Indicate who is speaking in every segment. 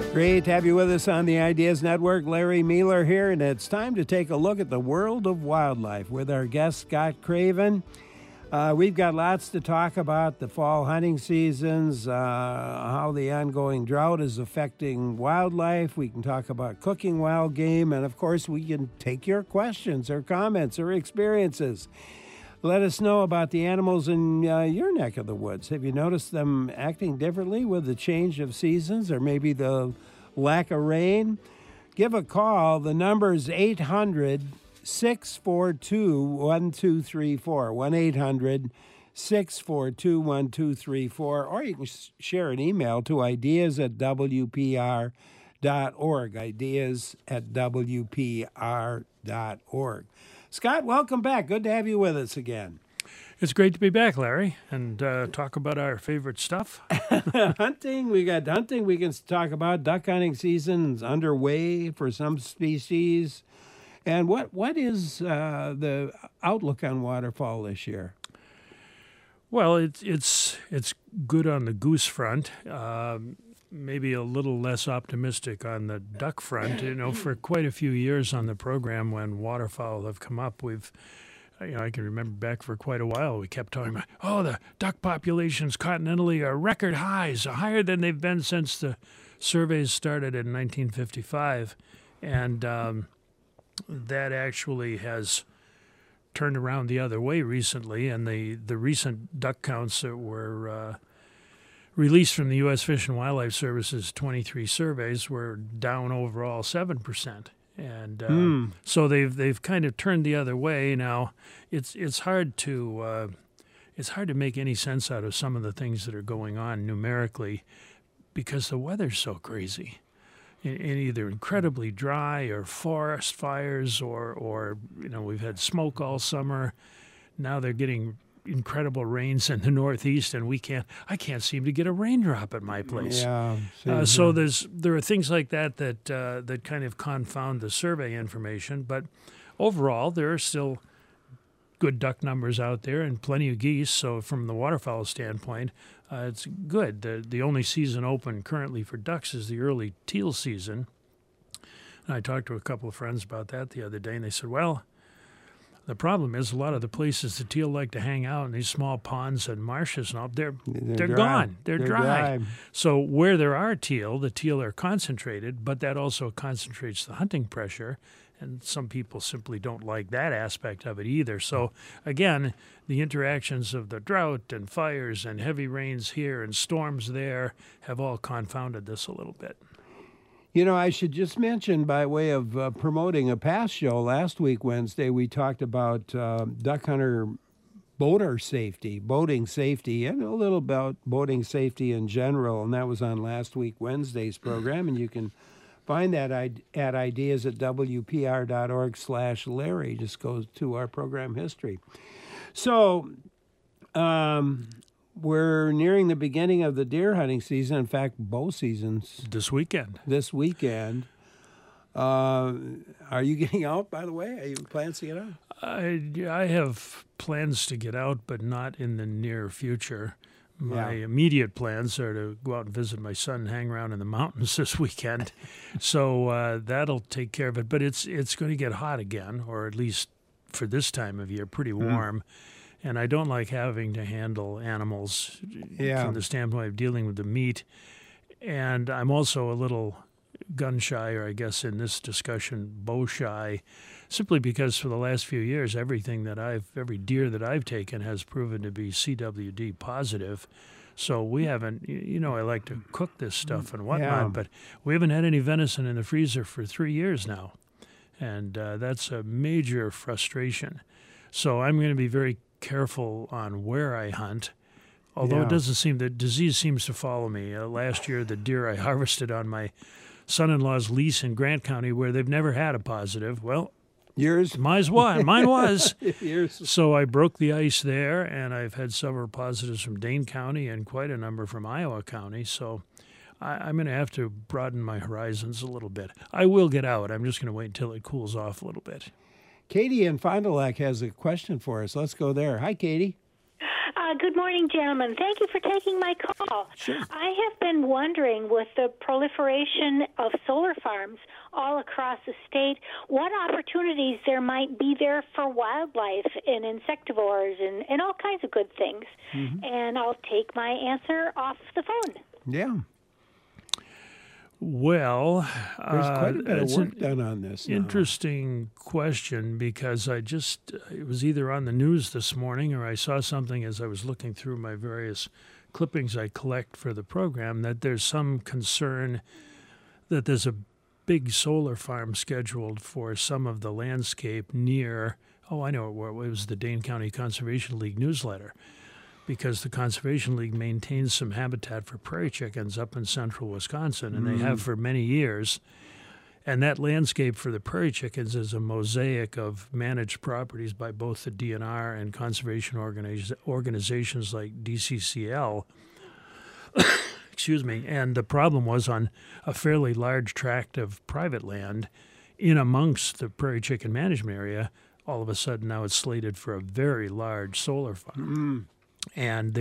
Speaker 1: Great to have you with us on the Ideas Network. Larry Mueller here, and it's time to take a look at the world of wildlife with our guest, Scott Craven. We've got lots to talk about, the fall hunting seasons, how the ongoing drought is affecting wildlife. We can talk about cooking wild game, and of course, we can take your questions or comments or experiences. Let us know about the animals in your neck of the woods. Have you noticed them acting differently with the change of seasons or maybe the lack of rain? Give a call. The number is 800-642-1234, 1-800-642-1234, or you can share an email to ideas@wpr.org, ideas@wpr.org. Scott, welcome back. Good to have you with us again.
Speaker 2: It's great to be back, Larry, and talk about our favorite stuff.
Speaker 1: Hunting. We got hunting. We can talk about duck hunting season's underway for some species. And what is the outlook on waterfowl this year?
Speaker 2: Well, it's good on the goose front. Maybe a little less optimistic on the duck front. You know, for quite a few years on the program when waterfowl have come up, I can remember back for quite a while, we kept talking about, the duck populations continentally are record highs, higher than they've been since the surveys started in 1955. And that actually has turned around the other way recently, and the recent duck counts that were released from the U.S. Fish and Wildlife Service's 23 surveys were down overall 7%. And so they've kind of turned the other way. Now it's hard to make any sense out of some of the things that are going on numerically because the weather's so crazy. In either incredibly dry or forest fires or we've had smoke all summer. Now they're getting incredible rains in the Northeast, and I can't seem to get a raindrop at my place.
Speaker 1: Yeah.
Speaker 2: So there are things like that kind of confound the survey information. But overall, there are still good duck numbers out there and plenty of geese. So from the waterfowl standpoint, it's good. The only season open currently for ducks is the early teal season. And I talked to a couple of friends about that the other day, and they said, well, the problem is a lot of the places the teal like to hang out in these small ponds and marshes and all, they're gone. They're dry. So where there are teal, the teal are concentrated, but that also concentrates the hunting pressure. And some people simply don't like that aspect of it either. So, again, the interactions of the drought and fires and heavy rains here and storms there have all confounded this a little bit.
Speaker 1: You know, I should just mention, by way of promoting a past show, last week, Wednesday, we talked about duck hunter boating safety, and a little about boating safety in general, and that was on last week, Wednesday's program, and you can find that at ideas@wpr.org/Larry. Just go to our program history. So, we're nearing the beginning of the deer hunting season. In fact, bow seasons.
Speaker 2: This weekend.
Speaker 1: Are you getting out, by the way? Are you plans to get out?
Speaker 2: I have plans to get out, but not in the near future. My immediate plans are to go out and visit my son and hang around in the mountains this weekend. So that'll take care of it. But it's going to get hot again, or at least for this time of year, pretty warm. And I don't like having to handle animals from the standpoint of dealing with the meat. And I'm also a little gun shy, or I guess in this discussion, bow shy, simply because for the last few years, every deer that I've taken has proven to be CWD positive. So we haven't, I like to cook this stuff and whatnot, but we haven't had any venison in the freezer for 3 years now. And that's a major frustration. So I'm going to be very careful on where I hunt, although it doesn't seem that disease seems to follow me. Last year, the deer I harvested on my son-in-law's lease in Grant County, where they've never had a positive, well,
Speaker 1: yours?
Speaker 2: Mine was.
Speaker 1: Yours.
Speaker 2: So I broke the ice there, and I've had several positives from Dane County and quite a number from Iowa County. So I'm going to have to broaden my horizons a little bit. I will get out. I'm just going to wait until it cools off a little bit.
Speaker 1: Katie in Fond du Lac has a question for us. Let's go there. Hi, Katie.
Speaker 3: Good morning, gentlemen. Thank you for taking my call.
Speaker 1: Sure.
Speaker 3: I have been wondering, with the proliferation of solar farms all across the state, what opportunities there might be there for wildlife and insectivores and all kinds of good things. And I'll take my answer off the phone.
Speaker 1: Yeah.
Speaker 2: Well,
Speaker 1: There's quite a bit of
Speaker 2: it's
Speaker 1: work
Speaker 2: an
Speaker 1: done on this now.
Speaker 2: interesting question, because it was either on the news this morning or I saw something as I was looking through my various clippings I collect for the program, that there's some concern that there's a big solar farm scheduled for some of the landscape near, I know where it was, the Dane County Conservation League newsletter, because the Conservation League maintains some habitat for prairie chickens up in central Wisconsin, and they have for many years. And that landscape for the prairie chickens is a mosaic of managed properties by both the DNR and conservation organizations like DCCL. Excuse me. And the problem was, on a fairly large tract of private land in amongst the prairie chicken management area, all of a sudden now it's slated for a very large solar farm. And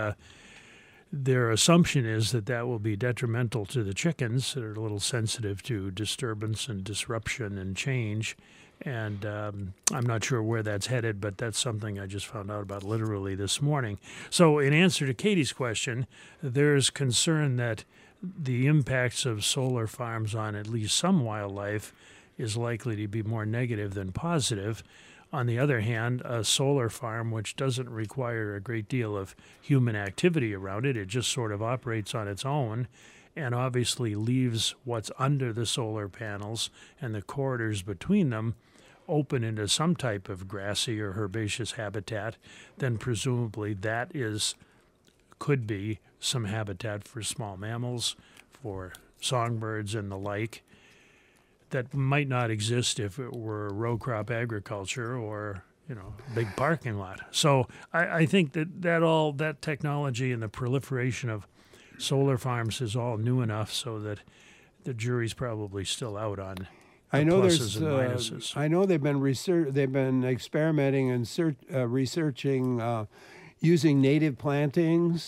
Speaker 2: their assumption is that will be detrimental to the chickens that are a little sensitive to disturbance and disruption and change. And I'm not sure where that's headed, but that's something I just found out about literally this morning. So in answer to Katie's question, there's concern that the impacts of solar farms on at least some wildlife is likely to be more negative than positive. On the other hand, a solar farm, which doesn't require a great deal of human activity around it, it just sort of operates on its own and obviously leaves what's under the solar panels and the corridors between them open into some type of grassy or herbaceous habitat, then presumably that could be some habitat for small mammals, for songbirds and the like, that might not exist if it were row crop agriculture or, big parking lot. So I think that technology and the proliferation of solar farms is all new enough so that the jury's probably still out on the pluses and minuses.
Speaker 1: I know they've been experimenting and researching using native plantings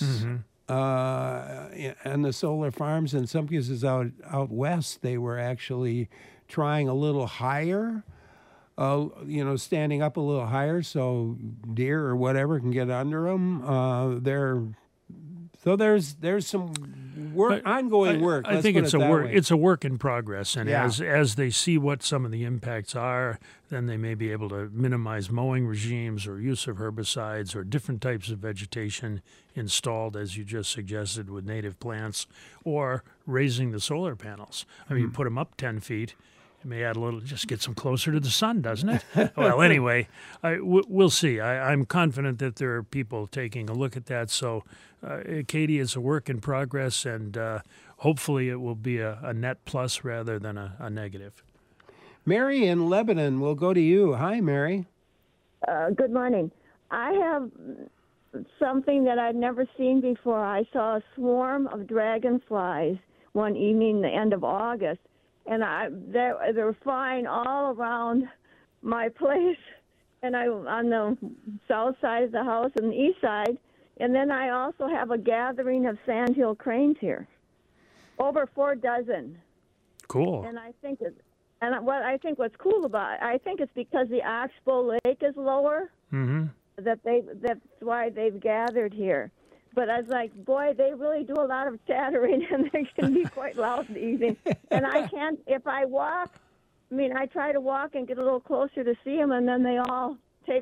Speaker 1: and the solar farms. In some cases out west, they were actually trying a little higher, standing up a little higher so deer or whatever can get under them. There's some ongoing work.
Speaker 2: I think it's a work. It's a work in progress, and
Speaker 1: Yeah.
Speaker 2: as they see what some of the impacts are, then they may be able to minimize mowing regimes or use of herbicides or different types of vegetation installed, as you just suggested, with native plants, or raising the solar panels. I mean, you put them up 10 feet. It may add a little, just gets them closer to the sun, doesn't it? Well, anyway, we'll see. I'm confident that there are people taking a look at that. So, Katie, it's a work in progress, and hopefully it will be a net plus rather than a negative.
Speaker 1: Mary in Lebanon, we'll go to you. Hi, Mary.
Speaker 4: Good morning. I have something that I'd never seen before. I saw a swarm of dragonflies one evening, the end of August. And they were flying all around my place, and on the south side of the house and the east side. And then I also have a gathering of sandhill cranes here, over 4 dozen.
Speaker 2: Cool.
Speaker 4: And I think what's cool about it, I think it's because the Oxbow Lake is lower.
Speaker 2: Mm-hmm.
Speaker 4: That's why they've gathered here. But I was like, boy, they really do a lot of chattering, and they can be quite loud in the evening. And I can't, if I walk, I try to walk and get a little closer to see them, and then they all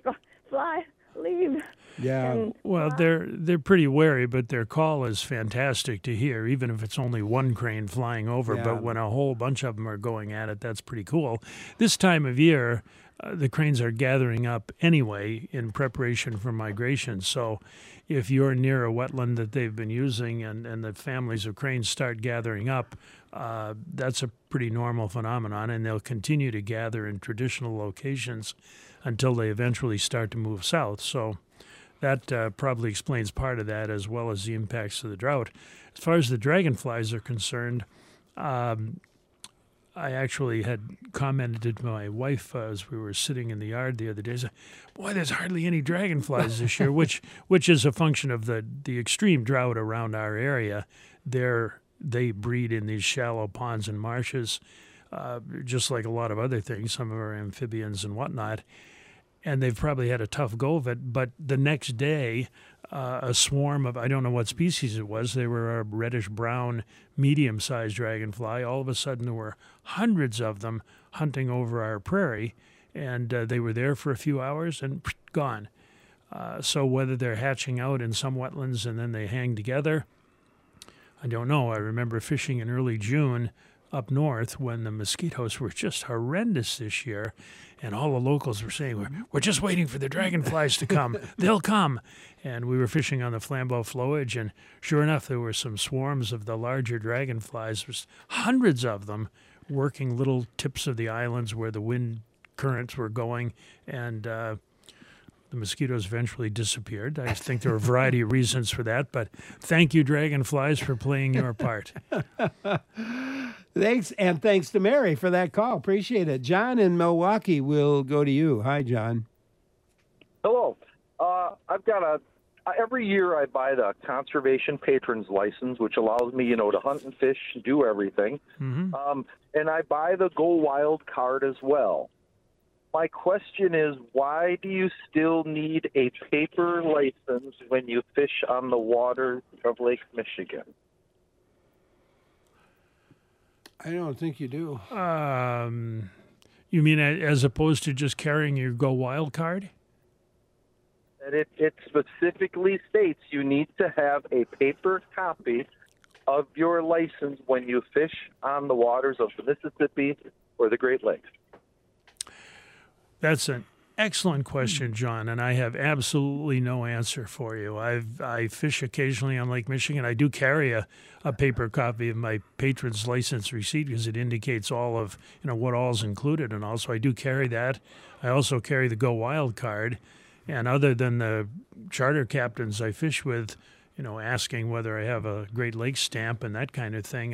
Speaker 4: leave.
Speaker 1: Yeah.
Speaker 2: Well, they're pretty wary, but their call is fantastic to hear, even if it's only one crane flying over.
Speaker 1: Yeah.
Speaker 2: But when a whole bunch of them are going at it, that's pretty cool. This time of year, the cranes are gathering up anyway in preparation for migration. So if you're near a wetland that they've been using and the families of cranes start gathering up, that's a pretty normal phenomenon, and they'll continue to gather in traditional locations until they eventually start to move south. So that probably explains part of that, as well as the impacts of the drought. As far as the dragonflies are concerned, I actually had commented to my wife as we were sitting in the yard the other day, said, boy, there's hardly any dragonflies this year, which is a function of the extreme drought around our area. They breed in these shallow ponds and marshes, just like a lot of other things, some of our amphibians and whatnot. And they've probably had a tough go of it. But the next day, a swarm of, I don't know what species it was, they were a reddish-brown, medium-sized dragonfly. All of a sudden, there were hundreds of them hunting over our prairie, and they were there for a few hours and gone. So whether they're hatching out in some wetlands and then they hang together, I don't know. I remember fishing in early June up north when the mosquitoes were just horrendous this year, and all the locals were saying, we're just waiting for the dragonflies to come. They'll come. And we were fishing on the Flambeau flowage, and sure enough, there were some swarms of the larger dragonflies. There's hundreds of them working little tips of the islands where the wind currents were going, and the mosquitoes eventually disappeared. I think there were a variety of reasons for that, but thank you, dragonflies, for playing your part.
Speaker 1: Thanks, and thanks to Mary for that call. Appreciate it. John in Milwaukee will go to you. Hi, John.
Speaker 5: Hello. I've got every year I buy the conservation patrons license, which allows me, to hunt and fish, do everything. Mm-hmm. And I buy the Go Wild card as well. My question is, why do you still need a paper license when you fish on the waters of Lake Michigan?
Speaker 1: I don't think you do.
Speaker 2: You mean as opposed to just carrying your Go Wild card?
Speaker 5: And it specifically states you need to have a paper copy of your license when you fish on the waters of the Mississippi or the Great Lakes.
Speaker 2: That's an excellent question, John, and I have absolutely no answer for you. I fish occasionally on Lake Michigan. I do carry a paper copy of my patron's license receipt because it indicates all of what all's included, and also I do carry that. I also carry the Go Wild card, and other than the charter captains I fish with, asking whether I have a Great Lakes stamp and that kind of thing,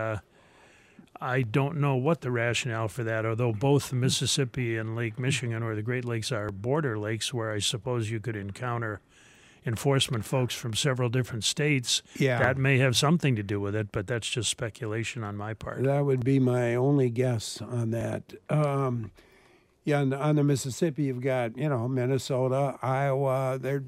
Speaker 2: I don't know what the rationale for that, although both the Mississippi and Lake Michigan or the Great Lakes are border lakes where I suppose you could encounter enforcement folks from several different states.
Speaker 1: Yeah.
Speaker 2: That may have something to do with it, but that's just speculation on my part.
Speaker 1: That would be my only guess on that. Yeah, on the Mississippi, you've got, Minnesota, Iowa. There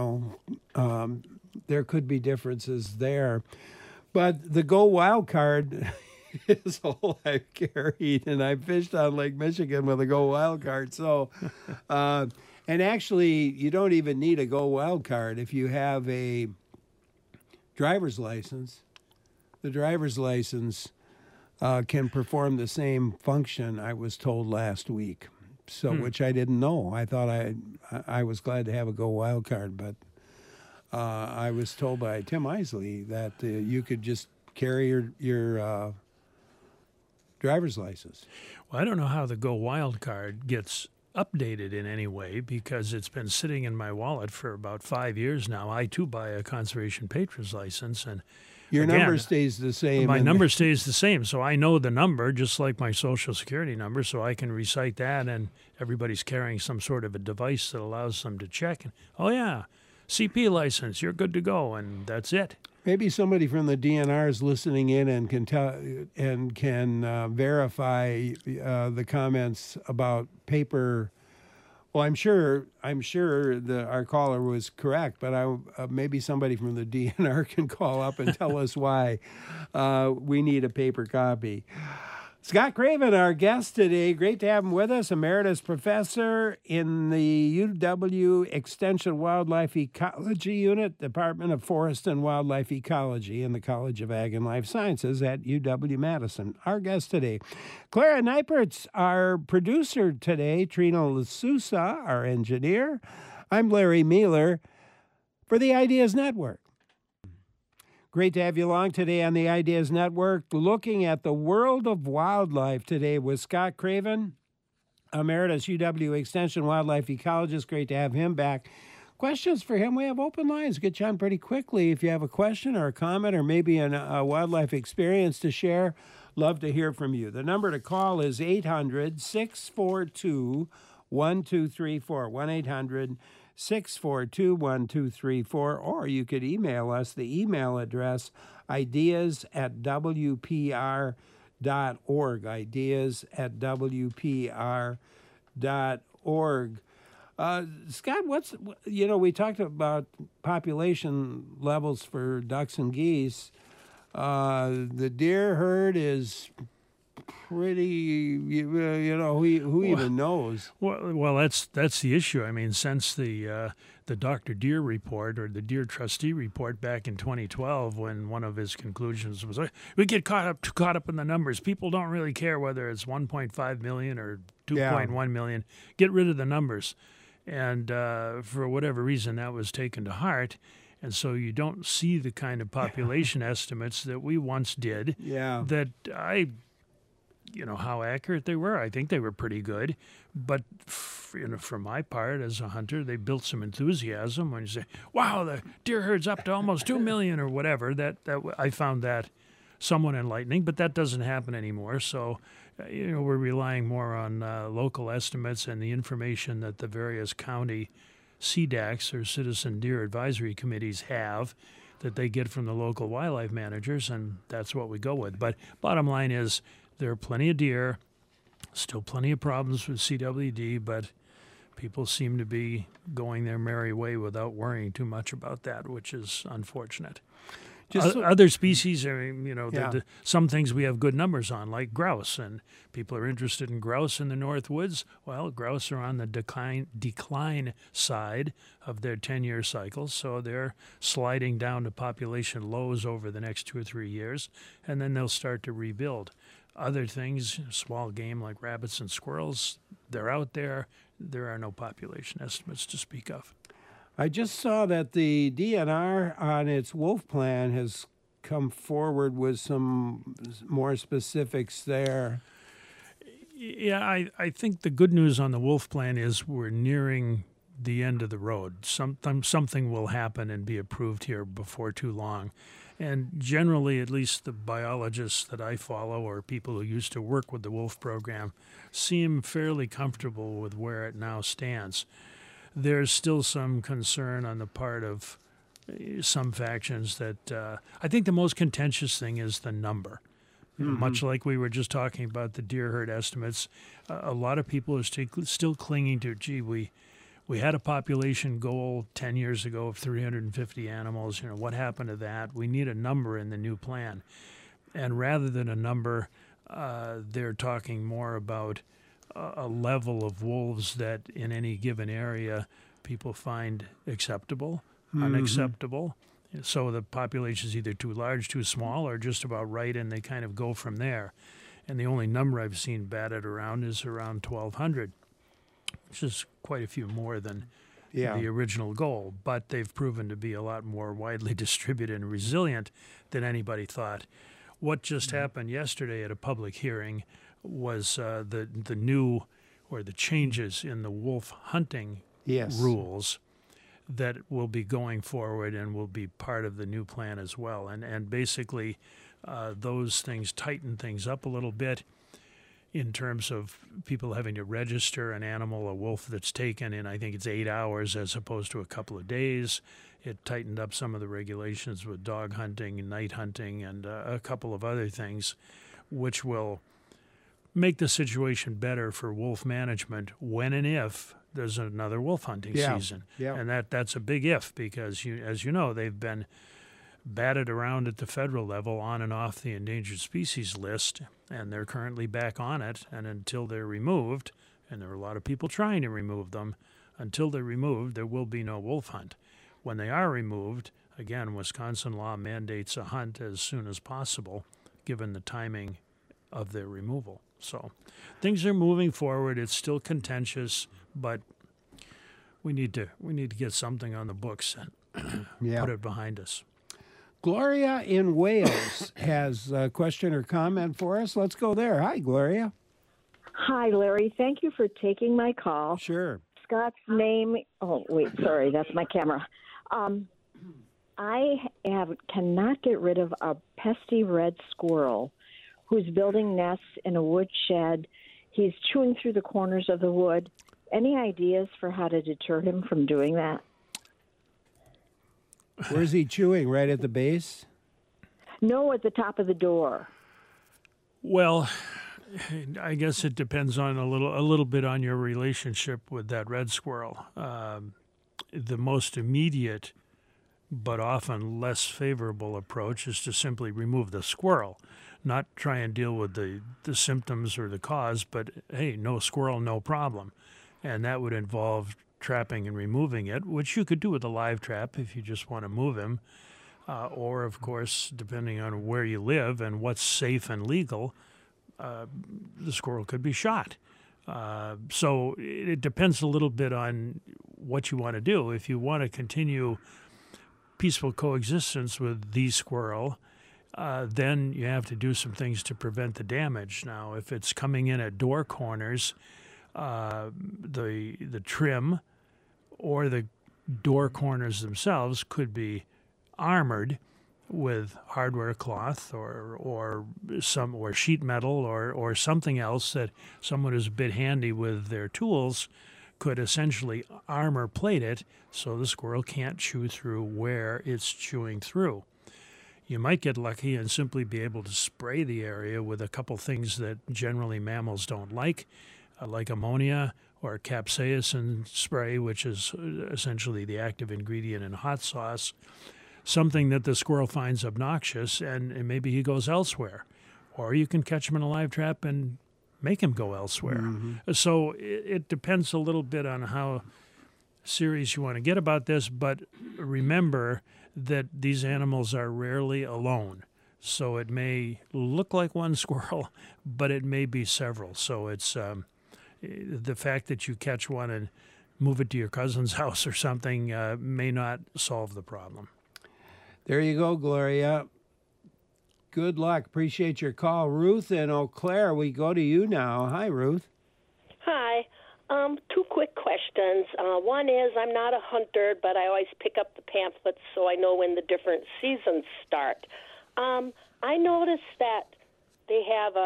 Speaker 1: could be differences there. But the Go Wild card is all I've carried, and I fished on Lake Michigan with a Go Wild card. So, and actually, you don't even need a Go Wild card if you have a driver's license. The driver's license can perform the same function, I was told last week. So, which I didn't know. I thought I was glad to have a Go Wild card, but I was told by Tim Isley that you could just carry your driver's license.
Speaker 2: Well, I don't know how the Go Wild card gets updated in any way because it's been sitting in my wallet for about 5 years now. I, too, buy a conservation patron's license, and
Speaker 1: your number stays the same.
Speaker 2: My number stays the same, so I know the number, just like my Social Security number, so I can recite that, and everybody's carrying some sort of a device that allows them to check. And, oh, yeah, CP license, you're good to go, and that's it.
Speaker 1: Maybe somebody from the DNR is listening in and can verify the comments about paper. Well, I'm sure our caller was correct, but maybe somebody from the DNR can call up and tell us why we need a paper copy. Scott Craven, our guest today. Great to have him with us, emeritus professor in the UW Extension Wildlife Ecology Unit, Department of Forest and Wildlife Ecology in the College of Ag and Life Sciences at UW-Madison. Our guest today. Clara Neipert's our producer today, Trina L'Souza, our engineer. I'm Larry Mueller for the Ideas Network. Great to have you along today on the Ideas Network, looking at the world of wildlife today with Scott Craven, emeritus UW Extension wildlife ecologist. Great to have him back. questions for him. We have open lines. Get you on pretty quickly. If you have a question or a comment or maybe a wildlife experience to share, love to hear from you. The number to call is 800-642-1234, 1-800-642-1234, or you could email us. The email address, ideas@wpr.org, ideas@wpr.org. Scott, we talked about population levels for ducks and geese. The deer herd is pretty, who even knows?
Speaker 2: Well, that's the issue. I mean, since the Dr. Deer report or the Deer Trustee report back in 2012, when one of his conclusions was, we get caught up in the numbers. People don't really care whether it's 1.5 million or 2.1 million. Get rid of the numbers. And for whatever reason, that was taken to heart. And so you don't see the kind of population estimates that we once did.
Speaker 1: Yeah.
Speaker 2: That how accurate they were. I think they were pretty good. But, for my part, as a hunter, they built some enthusiasm when you say, wow, the deer herd's up to almost 2 million or whatever. That I found that somewhat enlightening, but that doesn't happen anymore. So, we're relying more on local estimates and the information that the various county CDACs, or Citizen Deer Advisory Committees, have that they get from the local wildlife managers, and that's what we go with. But bottom line is there are plenty of deer, still plenty of problems with CWD, but people seem to be going their merry way without worrying too much about that, which is unfortunate. Other species, some things we have good numbers on, like grouse, and people are interested in grouse in the North Woods. Well, grouse are on the decline side of their 10-year cycle, so they're sliding down to population lows over the next 2 or 3 years, and then they'll start to rebuild. Other things, small game like rabbits and squirrels, they're out there. There are no population estimates to speak of.
Speaker 1: I just saw that the DNR on its wolf plan has come forward with some more specifics there.
Speaker 2: Yeah, I think the good news on the wolf plan is we're nearing the end of the road. Something will happen and be approved here before too long. And generally, at least the biologists that I follow or people who used to work with the wolf program seem fairly comfortable with where it now stands. There's still some concern on the part of some factions that I think the most contentious thing is the number. Mm-hmm. Much like we were just talking about the deer herd estimates, a lot of people are still clinging to, we had a population goal 10 years ago of 350 animals. What happened to that? We need a number in the new plan. And rather than a number, they're talking more about a level of wolves that in any given area people find acceptable, unacceptable. So the population is either too large, too small, or just about right, and they kind of go from there. And the only number I've seen batted around is around 1,200, which is quite a few more than the original goal. But they've proven to be a lot more widely distributed and resilient than anybody thought. What just happened yesterday at a public hearing was the new or the changes in the wolf hunting rules that will be going forward and will be part of the new plan as well. And basically those things tighten things up a little bit in terms of people having to register an animal, a wolf that's taken in, I think it's 8 hours as opposed to a couple of days. It tightened up some of the regulations with dog hunting and night hunting and a couple of other things, which will make the situation better for wolf management when and if there's another wolf hunting season. Yeah. And that's a big if, because as you know, they've been batted around at the federal level on and off the endangered species list, and they're currently back on it. And until they're removed, and there are a lot of people trying to remove them, until they're removed, there will be no wolf hunt. When they are removed, again, Wisconsin law mandates a hunt as soon as possible, given the timing of their removal. So things are moving forward. It's still contentious, but we need to get something on the books and put it behind us.
Speaker 1: Gloria in Wales has a question or comment for us. Let's go there. Hi, Gloria.
Speaker 6: Hi, Larry. Thank you for taking my call.
Speaker 1: Sure.
Speaker 4: Scott's name. Oh, wait, sorry, that's my camera. I cannot get rid of a pesky red squirrel who's building nests in a woodshed. He's chewing through the corners of the wood. Any ideas for how to deter him from doing that?
Speaker 1: Where's he chewing? Right at the base?
Speaker 4: No, at the top of the door.
Speaker 2: Well, I guess it depends on a little bit on your relationship with that red squirrel. The most immediate but often less favorable approach is to simply remove the squirrel, not try and deal with the symptoms or the cause, but hey, no squirrel, no problem. And that would involve trapping and removing it, which you could do with a live trap if you just want to move him. Or, of course, depending on where you live and what's safe and legal, the squirrel could be shot. So it depends a little bit on what you want to do. If you want to continue peaceful coexistence with the squirrel, then you have to do some things to prevent the damage. Now, if it's coming in at door corners, the trim or the door corners themselves could be armored with hardware cloth or sheet metal or something else that someone who's a bit handy with their tools could essentially armor plate it so the squirrel can't chew through where it's chewing through. You might get lucky and simply be able to spray the area with a couple things that generally mammals don't like ammonia or capsaicin spray, which is essentially the active ingredient in hot sauce, something that the squirrel finds obnoxious, and maybe he goes elsewhere. Or you can catch him in a live trap and make him go elsewhere. Mm-hmm. So it depends a little bit on how serious you want to get about this, but remember that these animals are rarely alone. So it may look like one squirrel, but it may be several. So it's the fact that you catch one and move it to your cousin's house or something may not solve the problem.
Speaker 1: There you go, Gloria. Good luck. Appreciate your call. Ruth in Eau Claire, we go to you now. Hi, Ruth.
Speaker 6: Hi. Two quick questions. One is I'm not a hunter, but I always pick up the pamphlets so I know when the different seasons start. I noticed that they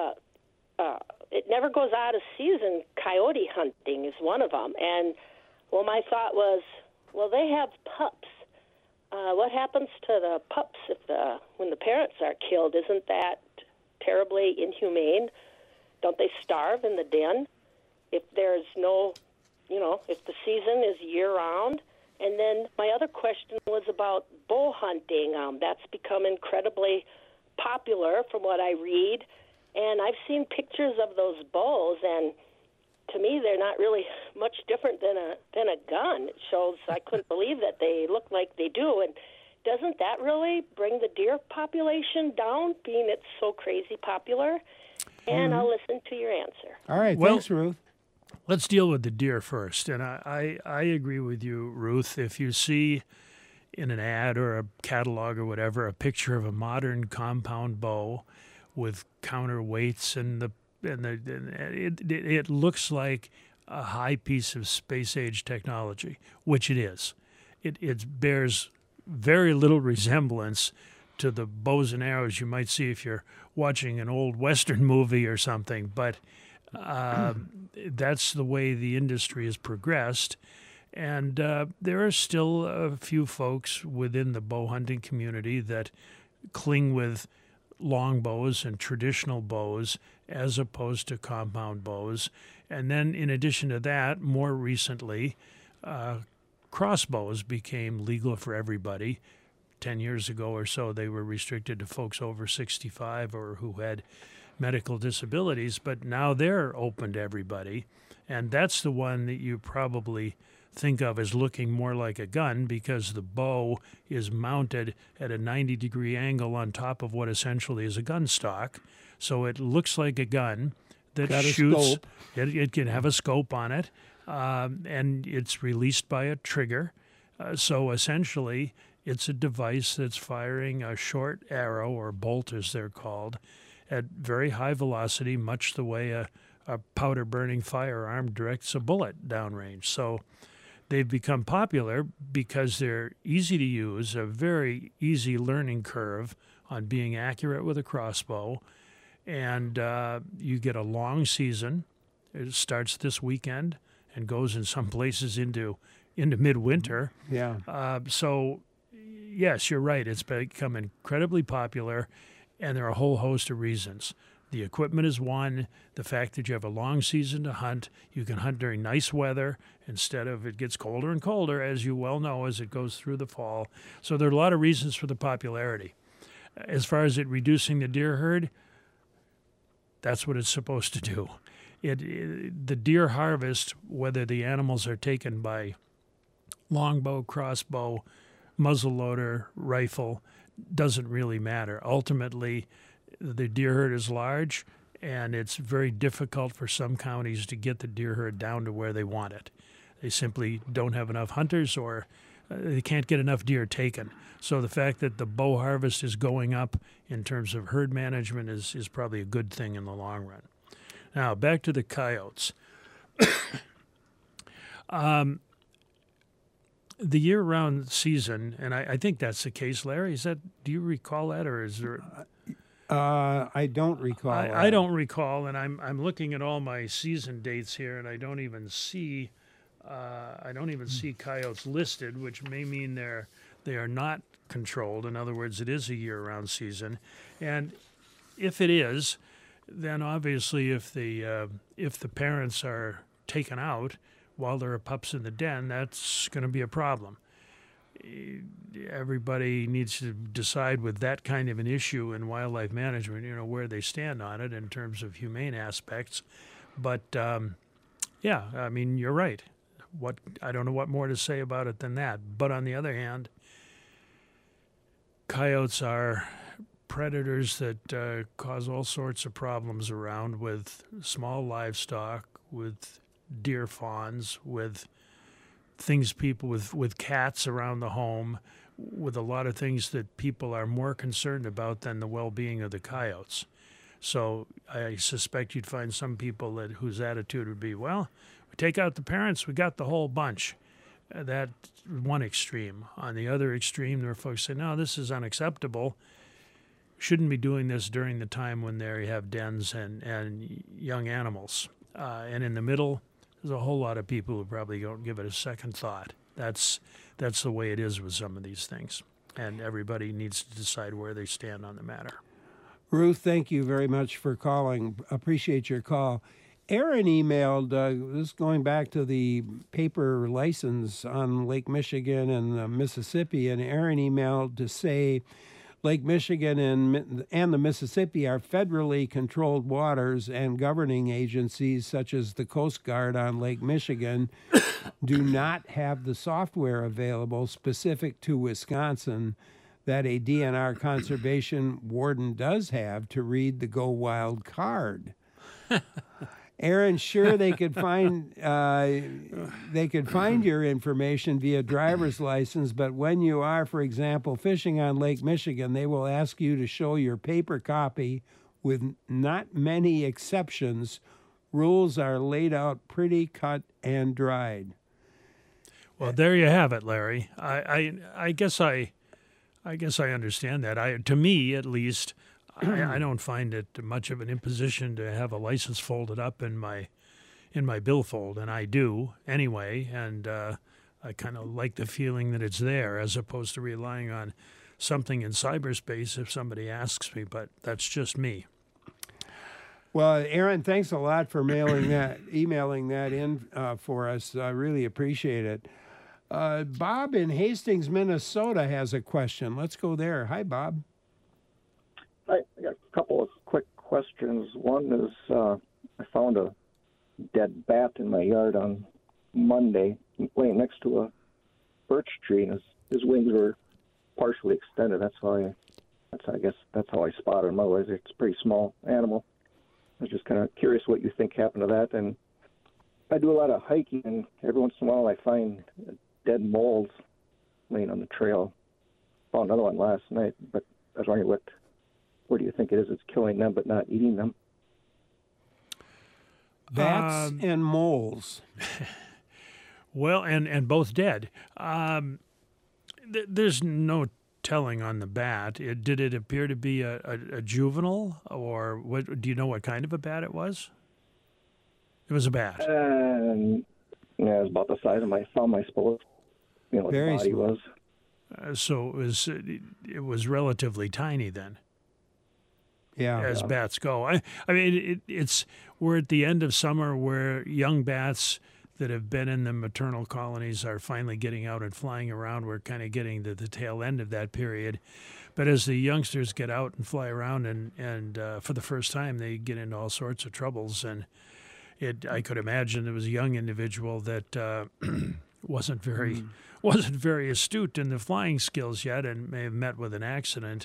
Speaker 6: have it never goes out of season. Coyote hunting is one of them. And, well, my thought was, well, they have pups. What happens to the pups when the parents are killed? Isn't that terribly inhumane? Don't they starve in the den if there's no, if the season is year-round? And then my other question was about bow hunting. That's become incredibly popular from what I read. And I've seen pictures of those bows, and to me, they're not really much different than a gun. It shows I couldn't believe that they look like they do. And doesn't that really bring the deer population down, being it's so crazy popular? And I'll listen to your answer.
Speaker 1: All right, thanks, Ruth.
Speaker 2: Let's deal with the deer first. And I agree with you, Ruth. If you see in an ad or a catalog or whatever a picture of a modern compound bow with counterweights and it looks like a high piece of space-age technology, which it is. It bears very little resemblance to the bows and arrows you might see if you're watching an old Western movie or something, but that's the way the industry has progressed. And there are still a few folks within the bow hunting community that cling with long bows and traditional bows as opposed to compound bows. And then in addition to that, more recently, crossbows became legal for everybody. 10 years ago or so, they were restricted to folks over 65 or who had medical disabilities, but now they're open to everybody. And that's the one that you probably think of as looking more like a gun because the bow is mounted at a 90-degree angle on top of what essentially is a gun stock. So it looks like a gun that shoots. It can have a scope on it, and it's released by a trigger. So essentially, it's a device that's firing a short arrow, or bolt as they're called, at very high velocity, much the way a a powder-burning firearm directs a bullet downrange. So they've become popular because they're easy to use, a very easy learning curve on being accurate with a crossbow, and you get a long season. It starts this weekend and goes in some places into midwinter.
Speaker 1: Yeah.
Speaker 2: So, yes, you're right. It's become incredibly popular, and there are a whole host of reasons. The equipment is one. The fact that you have a long season to hunt, you can hunt during nice weather instead of it gets colder and colder, as you well know, as it goes through the fall. So there are a lot of reasons for the popularity. As far as it reducing the deer herd, that's what it's supposed to do. The deer harvest, whether the animals are taken by longbow, crossbow, muzzleloader, rifle, doesn't really matter. Ultimately, the deer herd is large, and it's very difficult for some counties to get the deer herd down to where they want it. They simply don't have enough hunters, or they can't get enough deer taken. So the fact that the bow harvest is going up in terms of herd management is probably a good thing in the long run. Now, back to the coyotes. The year-round season, and I think that's the case, Larry. Do you recall that, or is there?
Speaker 1: I don't recall.
Speaker 2: I don't recall, and I'm looking at all my season dates here, and I don't even see coyotes listed, which may mean they are not controlled. In other words, it is a year-round season, and if it is, then obviously if the parents are taken out while there are pups in the den, that's going to be a problem. Everybody needs to decide with that kind of an issue in wildlife management, where they stand on it in terms of humane aspects. But yeah, I mean, you're right. I don't know what more to say about it than that. But on the other hand, coyotes are predators that cause all sorts of problems around with small livestock, with deer fawns, with things with cats around the home, with a lot of things that people are more concerned about than the well-being of the coyotes. So I suspect you'd find some people whose attitude would be, well, we take out the parents, we got the whole bunch. That's one extreme. On the other extreme, there are folks say, no, this is unacceptable. Shouldn't be doing this during the time when they have dens and young animals. And in the middle, there's a whole lot of people who probably don't give it a second thought. That's the way it is with some of these things. And everybody needs to decide where they stand on the matter.
Speaker 1: Ruth, thank you very much for calling. Appreciate your call. Aaron emailed, this going back to the paper license on Lake Michigan and Mississippi, and Aaron emailed to say Lake Michigan and the Mississippi are federally controlled waters, and governing agencies such as the Coast Guard on Lake Michigan do not have the software available specific to Wisconsin that a DNR conservation warden does have to read the Go Wild card. Aaron, sure they could find your information via driver's license, but when you are, for example, fishing on Lake Michigan, they will ask you to show your paper copy. With not many exceptions, rules are laid out pretty cut and dried.
Speaker 2: Well, there you have it, Larry. I guess I understand that. To me, at least, I don't find it much of an imposition to have a license folded up in my billfold, and I do anyway. And I kind of like the feeling that it's there, as opposed to relying on something in cyberspace if somebody asks me. But that's just me.
Speaker 1: Well, Aaron, thanks a lot for emailing that in for us. I really appreciate it. Bob in Hastings, Minnesota, has a question. Let's go there. Hi, Bob.
Speaker 7: I got a couple of quick questions. One is I found a dead bat in my yard on Monday, laying next to a birch tree, and his wings were partially extended. I guess that's how I spotted him. Otherwise, it's a pretty small animal. I was just kind of curious what you think happened to that. And I do a lot of hiking, and every once in a while I find dead moles laying on the trail. Found another one last night, but I was wondering what do you think it is that's killing them but not eating them?
Speaker 1: Bats and moles.
Speaker 2: Well, and both dead. There's no telling on the bat. Did it appear to be a juvenile, or what? Do you know what kind of a bat it was? It was a bat.
Speaker 7: Yeah, it was about the size of my thumb, I suppose. You know,
Speaker 1: Very
Speaker 7: the body
Speaker 1: small.
Speaker 7: was.
Speaker 2: So it was relatively tiny then,
Speaker 1: Yeah.
Speaker 2: as bats go. I mean, we're at the end of summer where young bats that have been in the maternal colonies are finally getting out and flying around. We're kind of getting to the tail end of that period. But as the youngsters get out and fly around and for the first time, they get into all sorts of troubles. And I could imagine there was a young individual that wasn't very astute in the flying skills yet and may have met with an accident.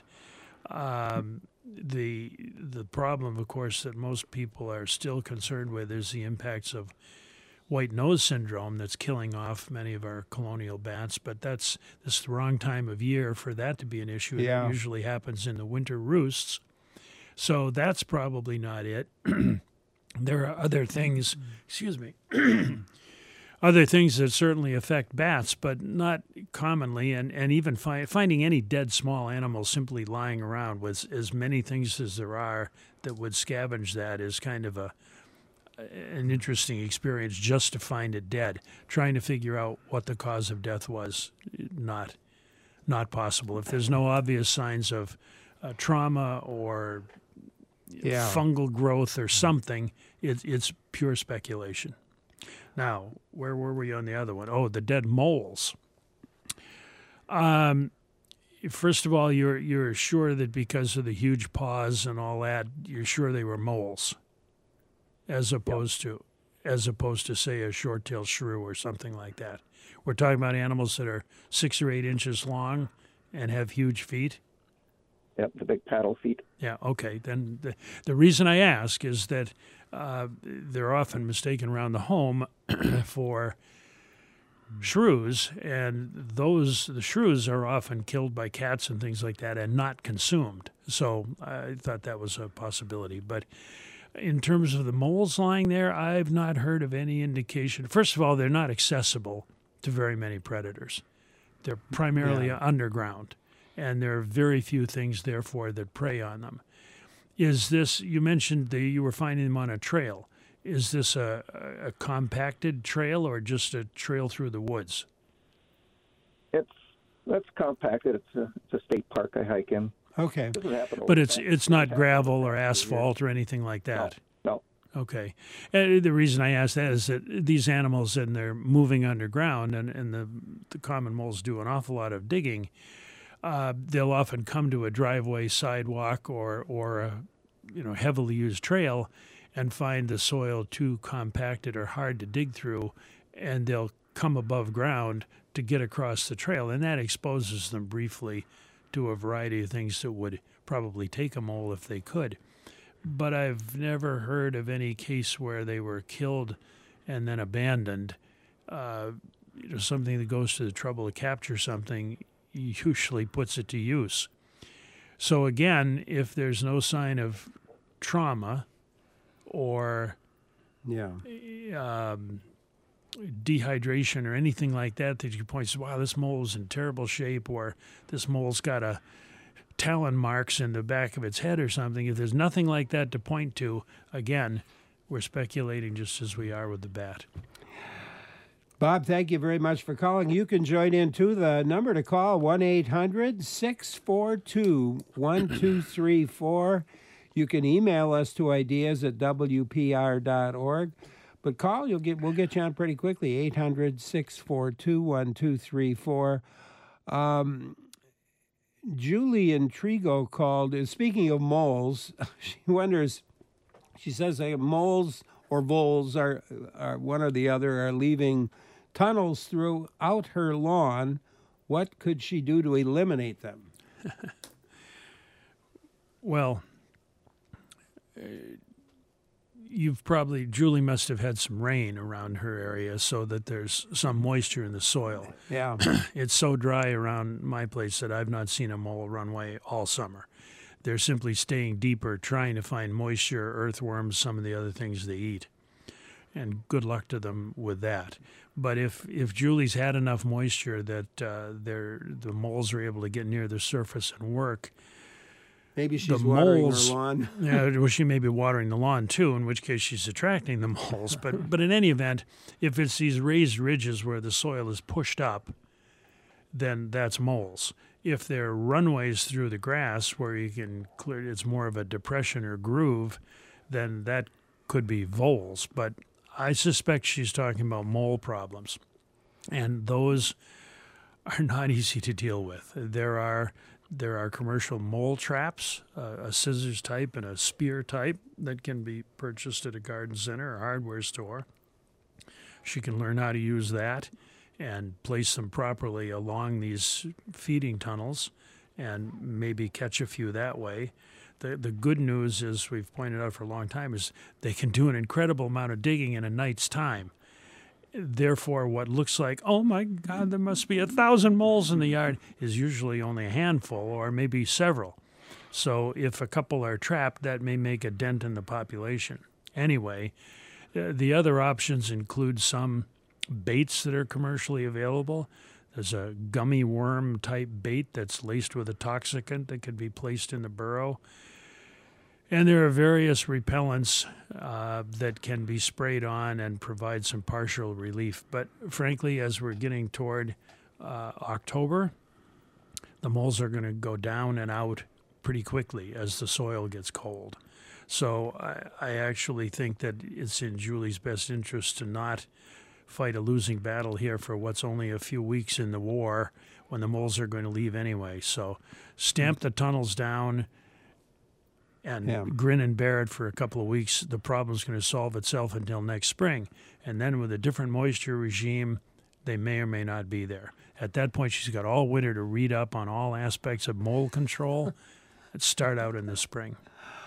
Speaker 2: The problem, of course, that most people are still concerned with is the impacts of white nose syndrome that's killing off many of our colonial bats, but this is the wrong time of year for that to be an issue.
Speaker 1: Yeah.
Speaker 2: It usually happens in the winter roosts. So that's probably not it. There are other things, other things that certainly affect bats, but not commonly. And even finding any dead small animal simply lying around with as many things as there are that would scavenge that is kind of an interesting experience just to find it dead. Trying to figure out what the cause of death was, not possible. If there's no obvious signs of trauma or fungal growth or something, it's pure speculation. Now, where were we on the other one? Oh, the dead moles. First of all, you're sure that because of the huge paws and all that, you're sure they were moles, as opposed to say a short-tailed shrew or something like that. We're talking about animals that are 6 or 8 inches long and have huge feet.
Speaker 7: Yep, the big paddle feet.
Speaker 2: Yeah, okay. Then the reason I ask is that they're often mistaken around the home for shrews, and the shrews are often killed by cats and things like that and not consumed. So I thought that was a possibility. But in terms of the moles lying there, I've not heard of any indication. First of all, they're not accessible to very many predators. They're primarily underground, and there are very few things, therefore, that prey on them. Is this, you mentioned you were finding them on a trail. Is this a compacted trail or just a trail through the woods?
Speaker 7: That's compacted. It's a state park I hike in.
Speaker 1: Okay.
Speaker 7: Doesn't happen all
Speaker 2: But
Speaker 7: the time.
Speaker 2: it's not gravel or asphalt or anything like that?
Speaker 7: No.
Speaker 2: Okay. The reason I ask that is that these animals, and they're moving underground, and the common moles do an awful lot of digging. They'll often come to a driveway, sidewalk, or a heavily used trail, and find the soil too compacted or hard to dig through, and they'll come above ground to get across the trail, and that exposes them briefly to a variety of things that would probably take a mole if they could. But I've never heard of any case where they were killed and then abandoned. Something that goes to the trouble to capture something usually puts it to use. So again, if there's no sign of trauma or dehydration or anything like that you point to, wow, this mole's in terrible shape, or this mole's got a talon marks in the back of its head or something. If there's nothing like that to point to, again, we're speculating just as we are with the bat.
Speaker 1: Bob, thank you very much for calling. You can join in too. The number to call, 1-800-642-1234. You can email us to ideas@wpr.org. But call, we'll get you on pretty quickly, 800-642-1234. Julie in Trigo called. Speaking of moles, she wonders, she says moles or voles are one or the other are leaving tunnels throughout her lawn. What could she do to eliminate them?
Speaker 2: Well, Julie must have had some rain around her area so that there's some moisture in the soil.
Speaker 1: Yeah.
Speaker 2: It's so dry around my place that I've not seen a mole run away all summer. They're simply staying deeper, trying to find moisture, earthworms, some of the other things they eat. and good luck to them with that. But if Julie's had enough moisture that the moles are able to get near the surface and work,
Speaker 1: maybe she's watering
Speaker 2: moles,
Speaker 1: her lawn.
Speaker 2: Yeah, well, she may be watering the lawn too, in which case she's attracting the moles. But in any event, if it's these raised ridges where the soil is pushed up, then that's moles. If they're runways through the grass where you can clear, it's more of a depression or groove, then that could be voles. But I suspect she's talking about mole problems, and those are not easy to deal with. There are commercial mole traps, a scissors type and a spear type that can be purchased at a garden center or hardware store. She can learn how to use that and place them properly along these feeding tunnels and maybe catch a few that way. The good news is, we've pointed out for a long time, is they can do an incredible amount of digging in a night's time. Therefore, what looks like, oh my God, there must be 1,000 moles in the yard, is usually only a handful or maybe several. So if a couple are trapped, that may make a dent in the population. Anyway, the other options include some baits that are commercially available. There's a gummy worm type bait that's laced with a toxicant that could be placed in the burrow. And there are various repellents that can be sprayed on and provide some partial relief. But frankly, as we're getting toward October, the moles are going to go down and out pretty quickly as the soil gets cold. So I actually think that it's in Julie's best interest to not fight a losing battle here for what's only a few weeks in the war, when the moles are going to leave anyway. So stamp the tunnels down and grin and bear it for a couple of weeks. The problem's going to solve itself until next spring. And then with a different moisture regime, they may or may not be there. At that point, she's got all winter to read up on all aspects of mole control. Let's start out in the spring.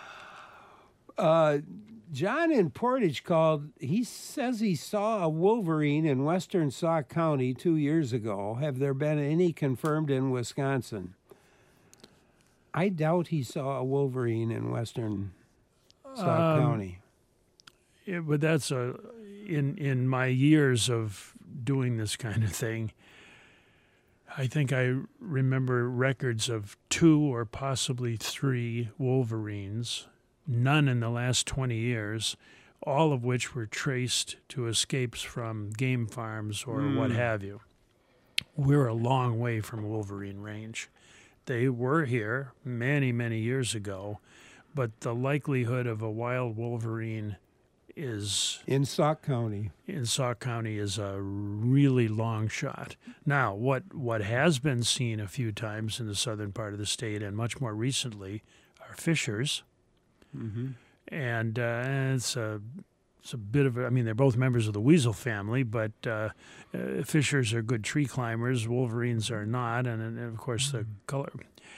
Speaker 1: John in Portage called. He says he saw a wolverine in western Sauk County 2 years ago. Have there been any confirmed in Wisconsin? I doubt he saw a wolverine in western Sauk County.
Speaker 2: Yeah, but that's in my years of doing this kind of thing, I think I remember records of 2 or possibly 3 wolverines, none in the last 20 years, all of which were traced to escapes from game farms or what have you. We're a long way from wolverine range. They were here many, many years ago, but the likelihood of a wild wolverine is
Speaker 1: in Sauk County.
Speaker 2: In Sauk County is a really long shot. Now, what has been seen a few times in the southern part of the state, and much more recently, are fishers. Mm-hmm. And it's a bit of I mean, they're both members of the weasel family, but fishers are good tree climbers. Wolverines are not, and of course the color.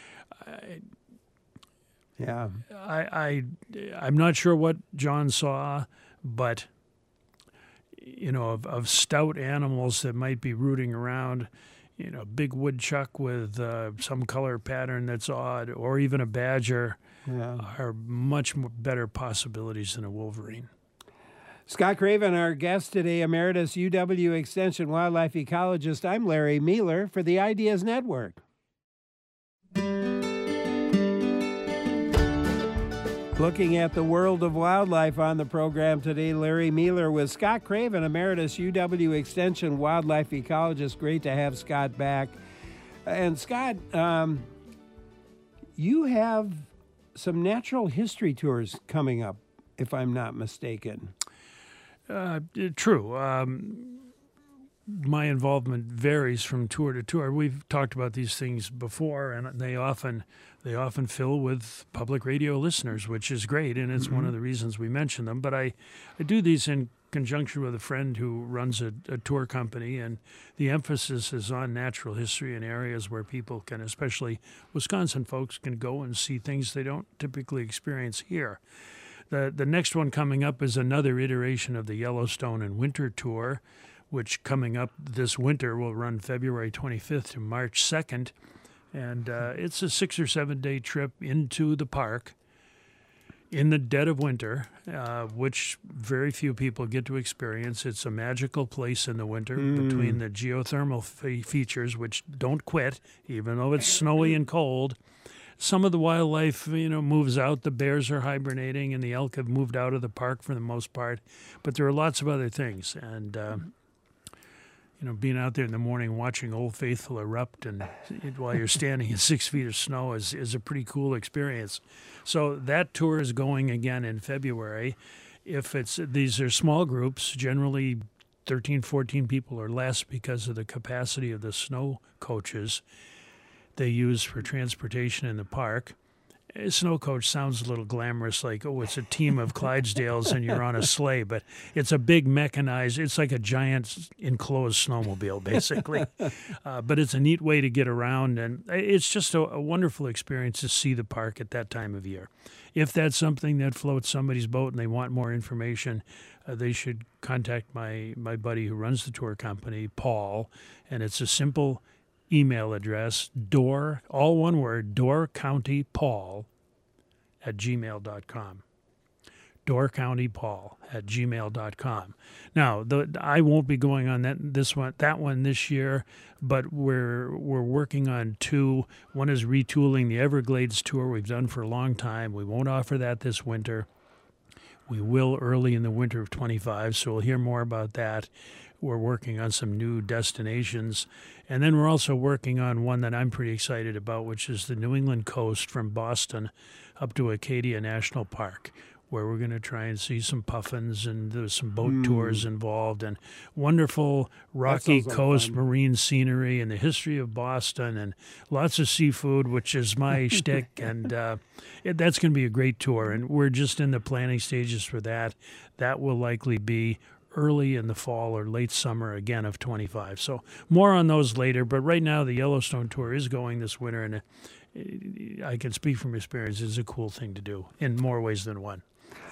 Speaker 2: I'm not sure what John saw, but you know, of stout animals that might be rooting around, you know, big woodchuck with some color pattern that's odd, or even a badger, are much more better possibilities than a wolverine.
Speaker 1: Scott Craven, our guest today, Emeritus UW Extension wildlife ecologist. I'm Larry Mueller for the Ideas Network. Looking at the world of wildlife on the program today, Larry Mueller with Scott Craven, Emeritus UW Extension wildlife ecologist. Great to have Scott back. And Scott, you have some natural history tours coming up, if I'm not mistaken.
Speaker 2: True. My involvement varies from tour to tour. We've talked about these things before, and they often fill with public radio listeners, which is great, and it's one of the reasons we mention them. But I do these in conjunction with a friend who runs a tour company, and the emphasis is on natural history in areas where people can, especially Wisconsin folks, can go and see things they don't typically experience here. The next one coming up is another iteration of the Yellowstone and Winter Tour, which coming up this winter will run February 25th to March 2nd. And it's a 6 or 7 day trip into the park. in the dead of winter, which very few people get to experience. It's a magical place in the winter between the geothermal features, which don't quit, even though it's snowy and cold. Some of the wildlife, moves out. The bears are hibernating, and the elk have moved out of the park for the most part. But there are lots of other things, and being out there in the morning watching Old Faithful erupt and while you're standing in 6 feet of snow is a pretty cool experience. So that tour is going again in February. These are small groups, generally 13, 14 people or less because of the capacity of the snow coaches they use for transportation in the park. A snow coach sounds a little glamorous, like, oh, it's a team of Clydesdales and you're on a sleigh, but it's a big mechanized, it's like a giant enclosed snowmobile, basically. But it's a neat way to get around, and it's just a wonderful experience to see the park at that time of year. If that's something that floats somebody's boat and they want more information, they should contact my buddy who runs the tour company, Paul, and it's a simple email address, all one word, doorcountypaul@gmail.com. doorcountypaul@gmail.com. Now, I won't be going on that one this year, but we're working on two. One is retooling the Everglades tour we've done for a long time. We won't offer that this winter. We will early in the winter of 25, so we'll hear more about that. We're working on some new destinations. And then we're also working on one that I'm pretty excited about, which is the New England coast from Boston up to Acadia National Park, where we're going to try and see some puffins, and there's some boat tours involved, and wonderful rocky coast marine scenery and the history of Boston, and lots of seafood, which is my shtick, and that's going to be a great tour. And we're just in the planning stages for that. That will likely be early in the fall or late summer again of 25. So more on those later. But right now the Yellowstone tour is going this winter, and I can speak from experience. It's a cool thing to do in more ways than one.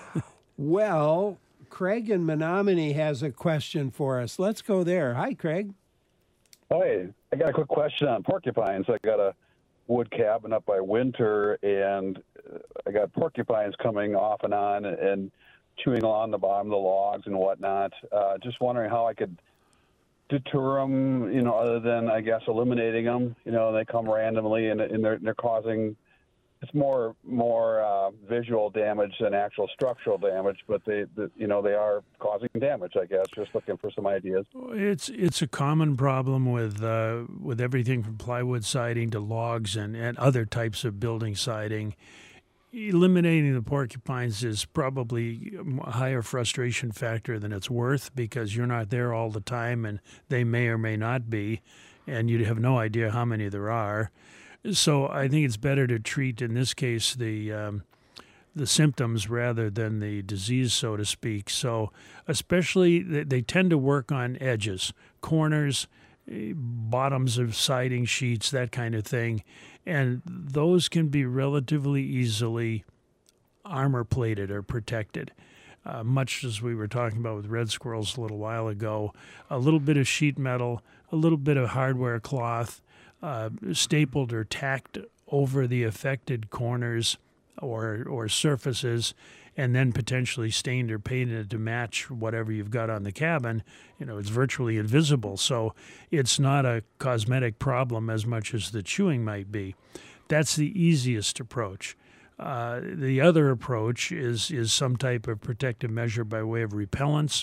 Speaker 1: Well, Craig in Menominee has a question for us. Let's go there. Hi, Craig.
Speaker 8: Hi. I got a quick question on porcupines. I got a wood cabin up by Winter, and I got porcupines coming off and on and chewing along the bottom of the logs and whatnot. Just wondering how I could deter them, other than, I guess, eliminating them. They come randomly, and they're causing, it's more visual damage than actual structural damage, but they are causing damage, I guess. Just looking for some ideas.
Speaker 2: It's a common problem with everything from plywood siding to logs and other types of building siding. Eliminating the porcupines is probably a higher frustration factor than it's worth, because you're not there all the time and they may or may not be, and you have no idea how many there are. So I think it's better to treat, in this case, the symptoms rather than the disease, so to speak. So especially they tend to work on edges, corners, bottoms of siding sheets, that kind of thing. And those can be relatively easily armor plated or protected, much as we were talking about with red squirrels a little while ago. A little bit of sheet metal, a little bit of hardware cloth, stapled or tacked over the affected corners or surfaces, and then potentially stained or painted to match whatever you've got on the cabin. It's virtually invisible. So it's not a cosmetic problem as much as the chewing might be. That's the easiest approach. The other approach is some type of protective measure by way of repellents.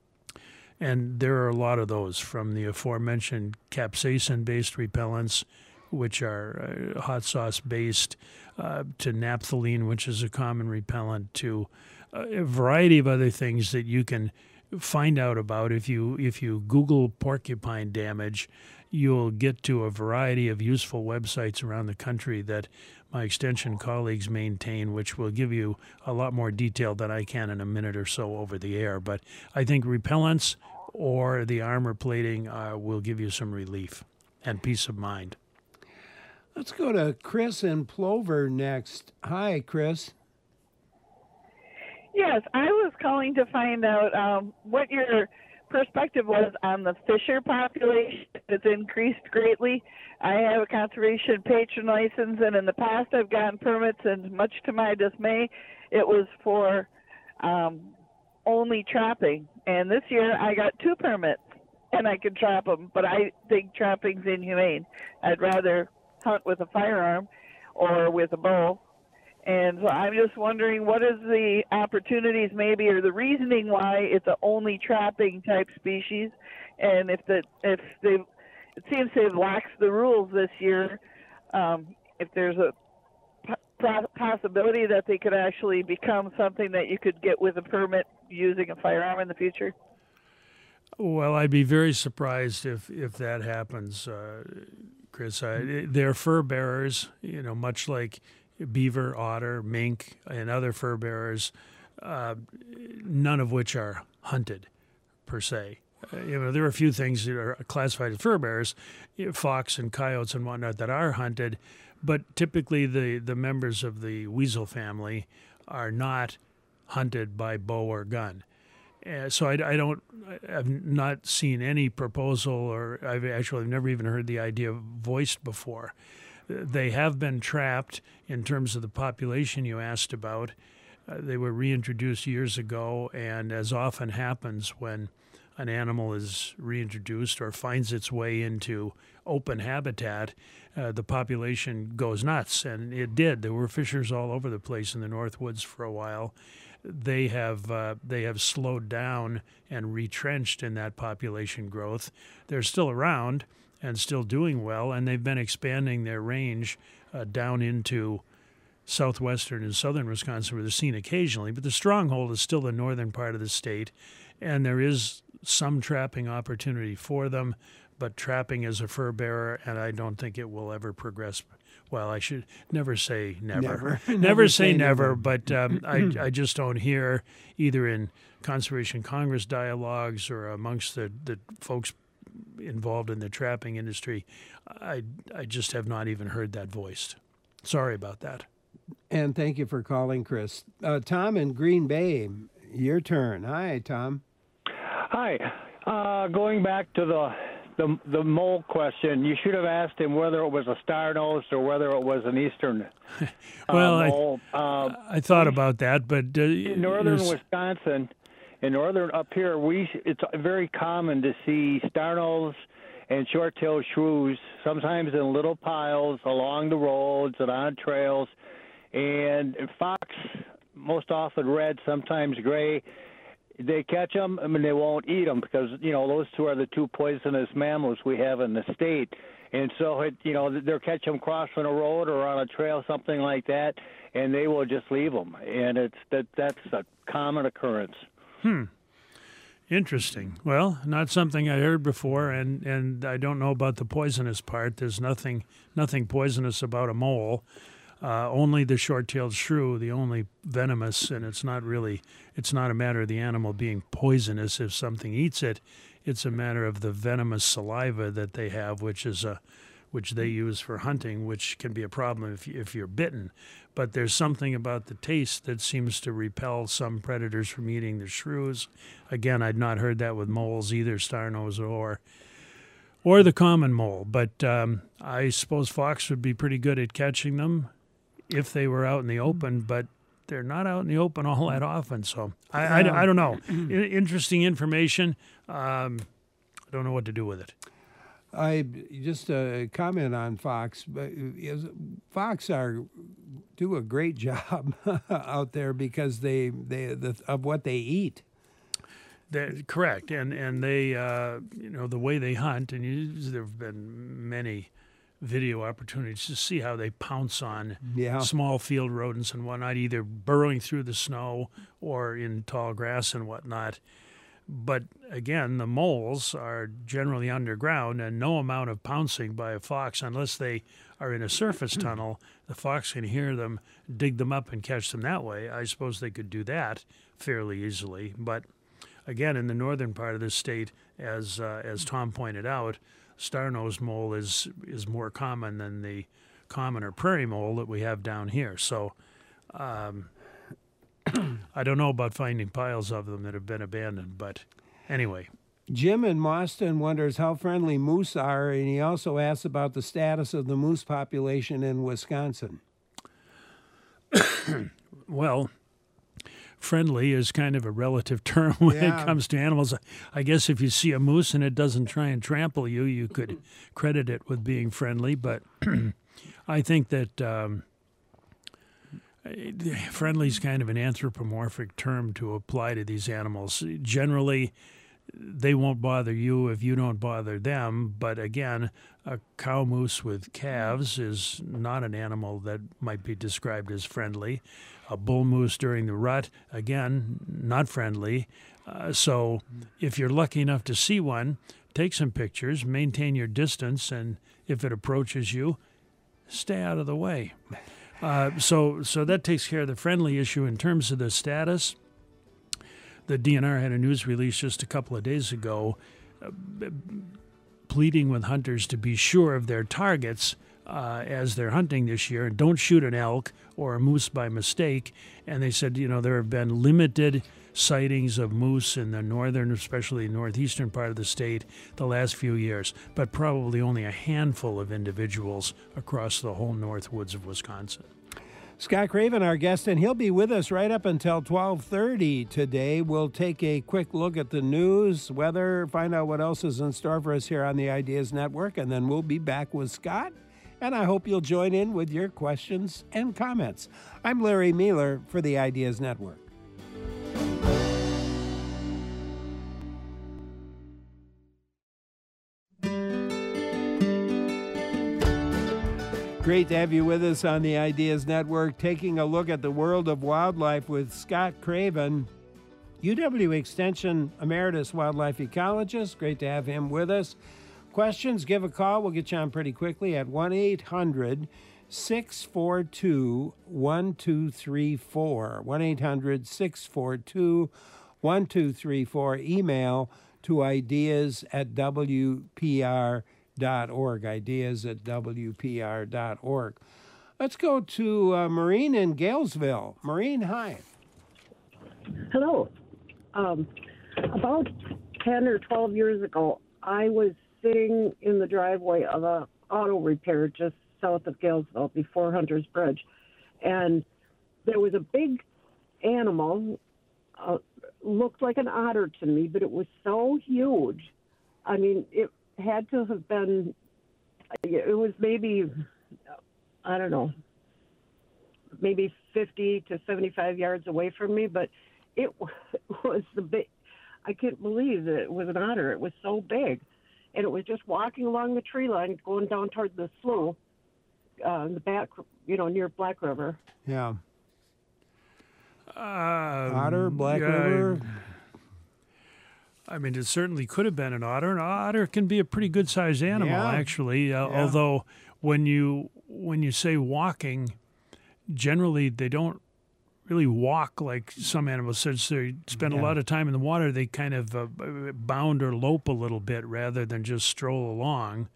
Speaker 2: And there are a lot of those, from the aforementioned capsaicin-based repellents, which are hot sauce-based, to naphthalene, which is a common repellent, to a variety of other things that you can find out about. If you Google porcupine damage, you'll get to a variety of useful websites around the country that my extension colleagues maintain, which will give you a lot more detail than I can in a minute or so over the air. But I think repellents or the armor plating will give you some relief and peace of mind.
Speaker 1: Let's go to Chris in Plover next. Hi, Chris.
Speaker 9: Yes, I was calling to find out what your perspective was on the fisher population. It's increased greatly. I have a conservation patron license, and in the past I've gotten permits, and much to my dismay, it was for only trapping. And this year I got 2 permits, and I could trap them, but I think trapping's inhumane. I'd rather hunt with a firearm or with a bow. And so I'm just wondering, what is the opportunities maybe, or the reasoning why it's a only trapping type species, and if it seems they've laxed the rules this year, if there's a possibility that they could actually become something that you could get with a permit using a firearm in the future?
Speaker 2: Well, I'd be very surprised if that happens, Chris. They're fur bearers, much like beaver, otter, mink, and other fur bearers, none of which are hunted per se. There are a few things that are classified as fur bearers, fox and coyotes and whatnot, that are hunted, but typically the members of the weasel family are not hunted by bow or gun. So I've not seen any proposal, or I've never even heard the idea voiced before. They have been trapped in terms of the population you asked about. They were reintroduced years ago, and as often happens when an animal is reintroduced or finds its way into open habitat, the population goes nuts, and it did. There were fishers all over the place in the North Woods for a while. They have slowed down and retrenched in that population growth. They're still around and still doing well, and they've been expanding their range down into southwestern and southern Wisconsin, where they're seen occasionally. But the stronghold is still the northern part of the state, and there is some trapping opportunity for them, but trapping as a fur bearer, and I don't think it will ever progress. Well, I should never say never. Never say never, but I just don't hear, either in Conservation Congress dialogues or amongst the folks involved in the trapping industry, I just have not even heard that voiced. Sorry about that.
Speaker 1: And thank you for calling, Chris. Tom in Green Bay, your turn. Hi, Tom.
Speaker 10: Hi. Going back to the mole question, you should have asked him whether it was a star-nosed or whether it was an eastern mole.
Speaker 2: I thought about that, but
Speaker 10: in northern Wisconsin, up here, it's very common to see star-nosed and short-tailed shrews, sometimes in little piles along the roads and on trails, and fox, most often red, sometimes gray. They catch them, they won't eat them because, those two are the 2 poisonous mammals we have in the state. And so, they'll catch them crossing a road or on a trail, something like that, and they will just leave them. And that's a common occurrence.
Speaker 2: Interesting. Well, not something I heard before, and I don't know about the poisonous part. There's nothing poisonous about a mole. Only the short-tailed shrew, the only venomous, and it's not a matter of the animal being poisonous if something eats it. It's a matter of the venomous saliva that they have, which they use for hunting, which can be a problem if you're bitten. But there's something about the taste that seems to repel some predators from eating the shrews. Again, I'd not heard that with moles either, star-nosed or the common mole. But I suppose fox would be pretty good at catching them if they were out in the open, but they're not out in the open all that often. So I don't know. Interesting information. I don't know what to do with it.
Speaker 1: I just comment on fox. Fox do a great job out there because they of what they eat.
Speaker 2: Correct, and they the way they hunt, and there have been many video opportunities to see how they pounce on small field rodents and whatnot, either burrowing through the snow or in tall grass and whatnot. But again, the moles are generally underground, and no amount of pouncing by a fox, unless they are in a surface tunnel, the fox can hear them, dig them up, and catch them that way. I suppose they could do that fairly easily. But again, in the northern part of the state, as Tom pointed out, star-nosed mole is more common than the common or prairie mole that we have down here. So I don't know about finding piles of them that have been abandoned, but anyway.
Speaker 1: Jim in Mauston wonders how friendly moose are, and he also asks about the status of the moose population in Wisconsin.
Speaker 2: Well, friendly is kind of a relative term when it comes to animals. I guess if you see a moose and it doesn't try and trample you, you could credit it with being friendly. But I think that friendly is kind of an anthropomorphic term to apply to these animals. Generally, they won't bother you if you don't bother them. But again, a cow moose with calves is not an animal that might be described as friendly. A bull moose during the rut, again, not friendly. So if you're lucky enough to see one, take some pictures, maintain your distance, and if it approaches you, stay out of the way. So that takes care of the friendly issue. In terms of the status, the DNR had a news release just a couple of days ago pleading with hunters to be sure of their targets as they're hunting this year. Don't shoot an elk or a moose by mistake. And they said, there have been limited sightings of moose in the northern, especially northeastern part of the state the last few years, but probably only a handful of individuals across the whole north woods of Wisconsin.
Speaker 1: Scott Craven, our guest, and he'll be with us right up until 12:30 today. We'll take a quick look at the news, weather, find out what else is in store for us here on the Ideas Network, and then we'll be back with Scott. And I hope you'll join in with your questions and comments. I'm Larry Mealer for the Ideas Network. Great to have you with us on the Ideas Network, taking a look at the world of wildlife with Scott Craven, UW Extension Emeritus Wildlife Ecologist. Great to have him with us. Questions, give a call. We'll get you on pretty quickly at 1-800-642-1234. 1-800-642-1234. Email to ideas@wpr.org. Ideas@wpr.org. Let's go to Maureen in Galesville. Maureen, hi.
Speaker 11: Hello. About 10 or 12 years ago, I was sitting in the driveway of a auto repair just south of Galesville before Hunter's Bridge, and there was a big animal, looked like an otter to me, but it was so huge. I mean, it had to have been, it was maybe, I don't know, maybe 50 to 75 yards away from me, but it was the big, I couldn't believe that it was an otter. It was so big. And it was just walking along the tree line, going down toward the slough, in the back, near Black River.
Speaker 1: Yeah. Otter, Black River.
Speaker 2: I mean, it certainly could have been an otter. An otter can be a pretty good-sized animal, actually. Although when you say walking, generally they don't really walk like some animals. Since they spend a lot of time in the water, they kind of bound or lope a little bit rather than just stroll along.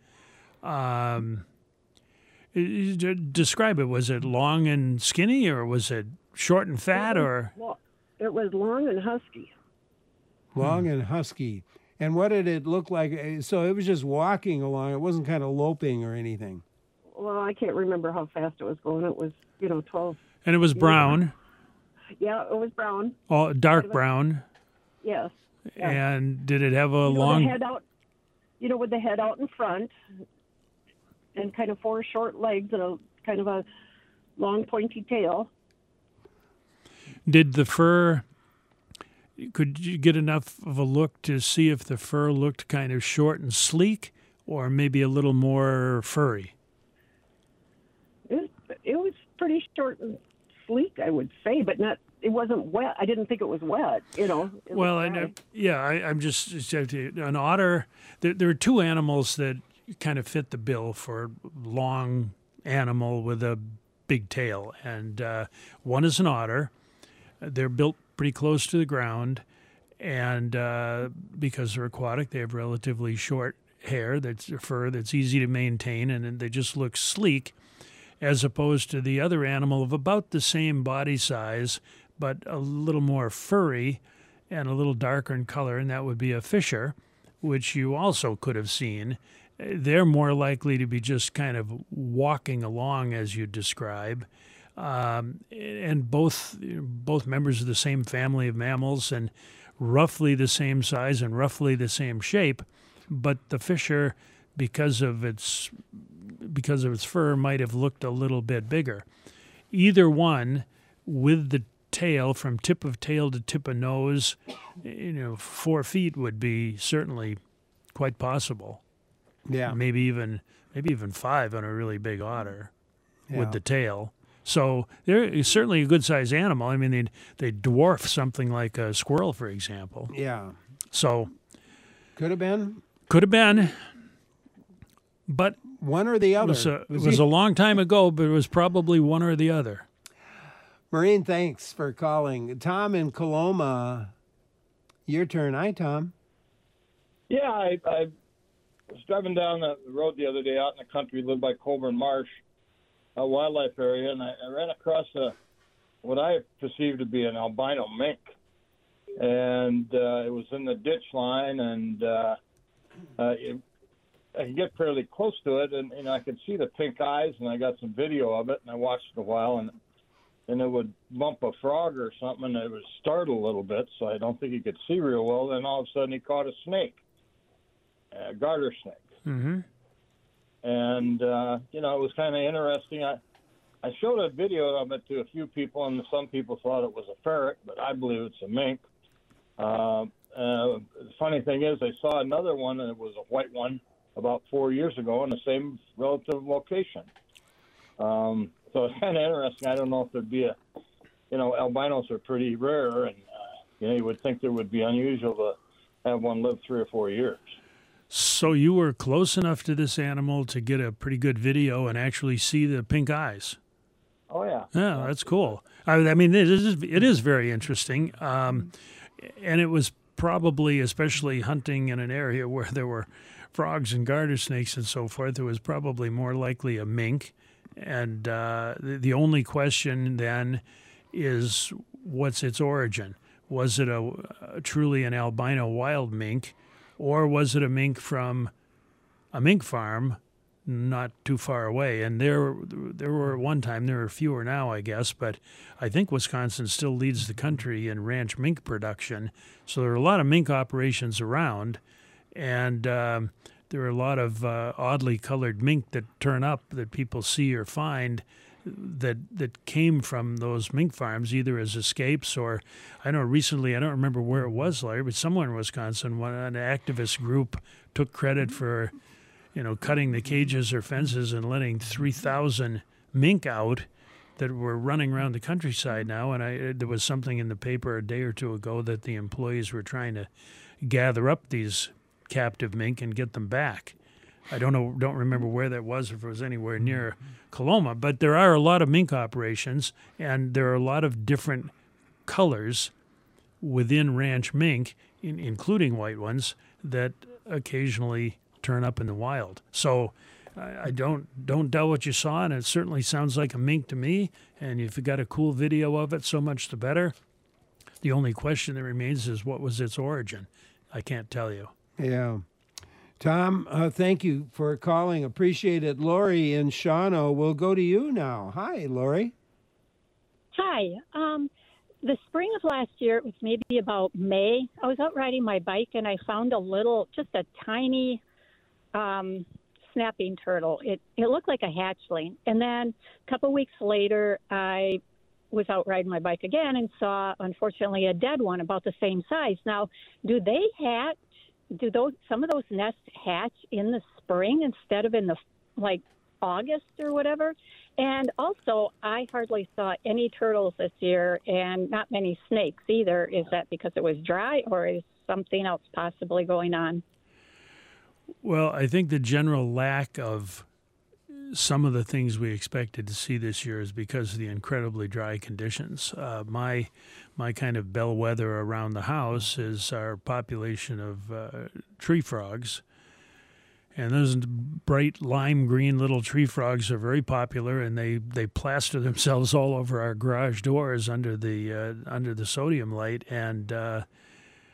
Speaker 2: Describe it. Was it long and skinny, or was it short and fat, or?
Speaker 11: Well, it was long and husky.
Speaker 1: Long and husky. And what did it look like? So it was just walking along. It wasn't kind of loping or anything.
Speaker 11: Well, I can't remember how fast it was going. It was, 12.
Speaker 2: And it was brown.
Speaker 11: Yeah, it was brown.
Speaker 2: Oh, dark brown.
Speaker 11: Yes. Yeah.
Speaker 2: And did it have a long?
Speaker 11: The head out, with the head out in front, and kind of four short legs and a kind of a long pointy tail.
Speaker 2: Did the fur? Could you get enough of a look to see if the fur looked kind of short and sleek, or maybe a little more furry?
Speaker 11: It was pretty short and sleek, I would say, but not. It wasn't wet. I didn't think it was wet.
Speaker 2: Well, I'm just an otter. There are two animals that kind of fit the bill for long animal with a big tail, and one is an otter. They're built pretty close to the ground, and because they're aquatic, they have relatively short hair, fur that's easy to maintain, and they just look sleek, as opposed to the other animal of about the same body size, but a little more furry and a little darker in color, and that would be a fisher. which you also could have seen, they're more likely to be just kind of walking along as you describe. And both members of the same family of mammals and roughly the same size and roughly the same shape, but the fisher, because of its fur, might have looked a little bit bigger. Either one, with the tail from tip of tail to tip of nose, 4 feet would be certainly quite possible.
Speaker 1: Yeah,
Speaker 2: maybe even 5 on a really big otter with the tail. So they're certainly a good-sized animal. I mean, they dwarf something like a squirrel, for example.
Speaker 1: Yeah.
Speaker 2: So
Speaker 1: could have been,
Speaker 2: but
Speaker 1: one or the other.
Speaker 2: It was a long time ago, but it was probably one or the other.
Speaker 1: Maureen, thanks for calling. Tom in Coloma, your turn. Hi, Tom.
Speaker 12: Yeah, I was driving down the road the other day out in the country, lived by Colburn Marsh, a wildlife area, and I ran across what I perceived to be an albino mink. And it was in the ditch line, and I could get fairly close to it, and I could see the pink eyes, and I got some video of it, and I watched it a while, and it would bump a frog or something, and it would startle a little bit, so I don't think he could see real well. Then all of a sudden he caught a snake, a garter snake.
Speaker 2: Mm-hmm.
Speaker 12: And, it was kind of interesting. I showed a video of it to a few people, and some people thought it was a ferret, but I believe it's a mink. The funny thing is, I saw another one, and it was a white one, about 4 years ago in the same relative location. So it's kind of interesting. I don't know if there'd be albinos are pretty rare, and, you would think there would be unusual to have one live 3 or 4 years.
Speaker 2: So you were close enough to this animal to get a pretty good video and actually see the pink eyes.
Speaker 12: Oh, yeah.
Speaker 2: Yeah, that's cool. I mean, it is very interesting. And it was probably, especially hunting in an area where there were frogs and garter snakes and so forth, it was probably more likely a mink. And the only question then is, what's its origin? Was it truly an albino wild mink, or was it a mink from a mink farm not too far away? And there were at one time, there are fewer now, I guess, but I think Wisconsin still leads the country in ranch mink production. So there are a lot of mink operations around, and there are a lot of oddly colored mink that turn up that people see or find that came from those mink farms, either as escapes or, I know recently, I don't remember where it was, Larry, but somewhere in Wisconsin, an activist group took credit for, cutting the cages or fences and letting 3,000 mink out that were running around the countryside now. And there was something in the paper a day or two ago that the employees were trying to gather up these captive mink and get them back. I don't remember where that was, if it was anywhere near Coloma, but there are a lot of mink operations, and there are a lot of different colors within ranch mink, including white ones, that occasionally turn up in the wild. So I don't doubt what you saw, and it certainly sounds like a mink to me, and if you got a cool video of it, so much the better. The only question that remains is, what was its origin? I can't tell you.
Speaker 1: Yeah. Tom, thank you for calling. Appreciate it. Lori in Shawano, we'll go to you now. Hi, Lori.
Speaker 13: Hi. The spring of last year, it was maybe about May, I was out riding my bike and I found just a tiny snapping turtle. It looked like a hatchling. And then a couple weeks later, I was out riding my bike again and saw, unfortunately, a dead one about the same size. Now, do they hatch? Some of those nests hatch in the spring instead of in the August or whatever? And also, I hardly saw any turtles this year and not many snakes either. Is that because it was dry, or is something else possibly going on?
Speaker 2: Well, I think the general lack of some of the things we expected to see this year is because of the incredibly dry conditions. My kind of bellwether around the house is our population of tree frogs. And those bright lime green little tree frogs are very popular, and they plaster themselves all over our garage doors under the sodium light. And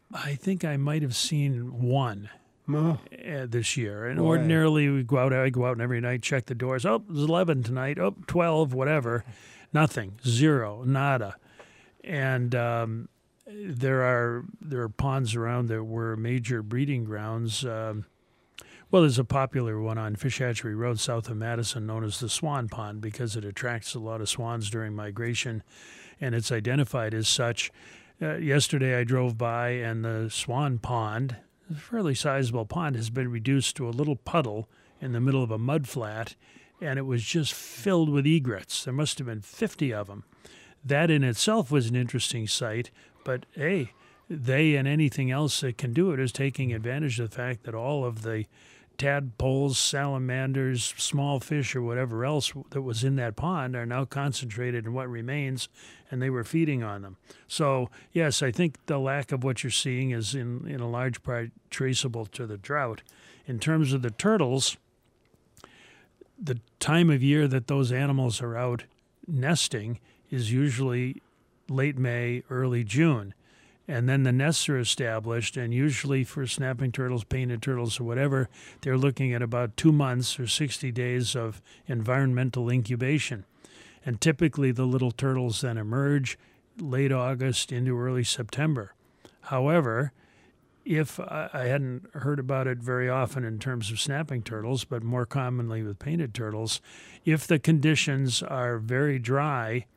Speaker 2: I think I might have seen one this year. And
Speaker 1: Boy.
Speaker 2: ordinarily I go out every night, check the doors. Oh, there's 11 tonight. Oh, 12, whatever. Nothing. Zero. Nada. And there are ponds around that were major breeding grounds. Well, there's a popular one on Fish Hatchery Road south of Madison known as the Swan Pond because it attracts a lot of swans during migration, and it's identified as such. Yesterday I drove by, and the Swan Pond, a fairly sizable pond, has been reduced to a little puddle in the middle of a mud flat, and it was just filled with egrets. There must have been 50 of them. That in itself was an interesting sight, but hey, they and anything else that can do it is taking advantage of the fact that all of the tadpoles, salamanders, small fish, or whatever else that was in that pond are now concentrated in what remains, and they were feeding on them. So, yes, I think the lack of what you're seeing is in a large part traceable to the drought. In terms of the turtles, the time of year that those animals are out nesting is usually late May, early June. And then the nests are established, and usually for snapping turtles, painted turtles, or whatever, they're looking at about 2 months or 60 days of environmental incubation. And typically the little turtles then emerge late August into early September. However, if I hadn't heard about it very often in terms of snapping turtles, but more commonly with painted turtles, if the conditions are very dry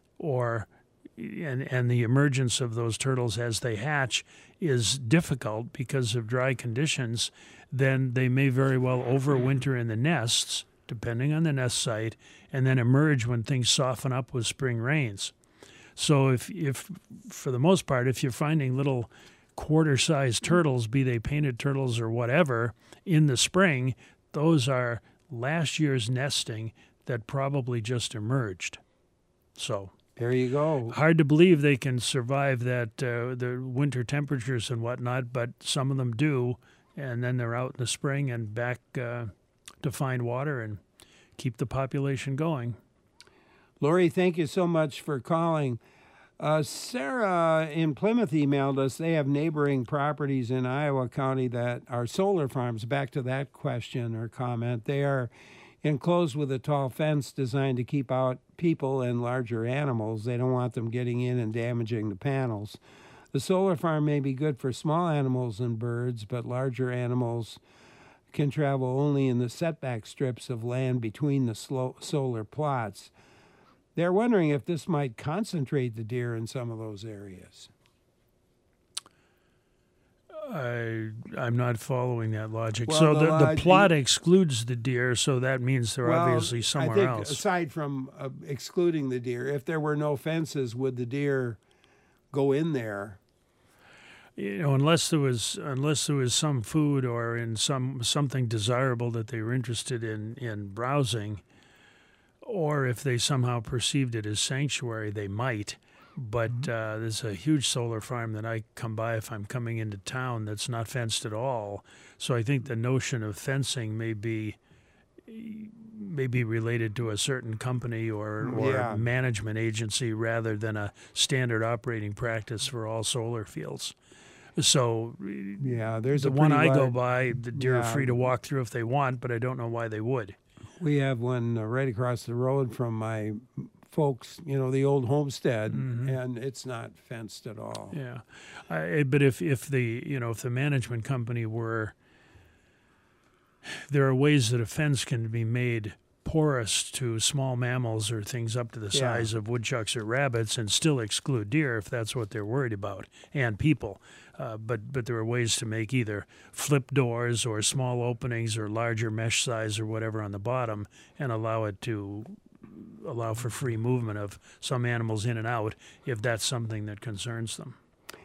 Speaker 2: and the emergence of those turtles as they hatch is difficult because of dry conditions, then they may very well overwinter in the nests, depending on the nest site, and then emerge when things soften up with spring rains. So if for the most part, if you're finding little quarter-sized turtles, be they painted turtles or whatever, in the spring, those are last year's nesting that probably just emerged. So
Speaker 1: there you go.
Speaker 2: Hard to believe they can survive that the winter temperatures and whatnot, but some of them do, and then they're out in the spring and back to find water and keep the population going.
Speaker 1: Lori, thank you so much for calling. Sarah in Plymouth emailed us. They have neighboring properties in Iowa County that are solar farms. Back to that question or comment. They are enclosed with a tall fence designed to keep out people and larger animals. They don't want them getting in and damaging the panels. The solar farm may be good for small animals and birds, but larger animals can travel only in the setback strips of land between the solar plots. They're wondering if this might concentrate the deer in some of those areas.
Speaker 2: I'm not following that logic.
Speaker 1: Well,
Speaker 2: so the plot excludes the deer, so that means they're obviously somewhere else.
Speaker 1: Aside from excluding the deer, if there were no fences, would the deer go in there?
Speaker 2: You know, unless there was some food or in something desirable that they were interested in browsing, or if they somehow perceived it as sanctuary, they might. But there's a huge solar farm that I come by if I'm coming into town that's not fenced at all. So I think the notion of fencing may be related to a certain company or management agency rather than a standard operating practice for all solar fields. So
Speaker 1: there's
Speaker 2: the one I go by, the deer are free to walk through if they want, but I don't know why they would.
Speaker 1: We have one right across the road from my folks, the old homestead, and it's not fenced at all.
Speaker 2: Yeah, but if the management company were, there are ways that a fence can be made porous to small mammals or things up to the size of woodchucks or rabbits and still exclude deer if that's what they're worried about, and people. But there are ways to make either flip doors or small openings or larger mesh size or whatever on the bottom and allow for free movement of some animals in and out if that's something that concerns them.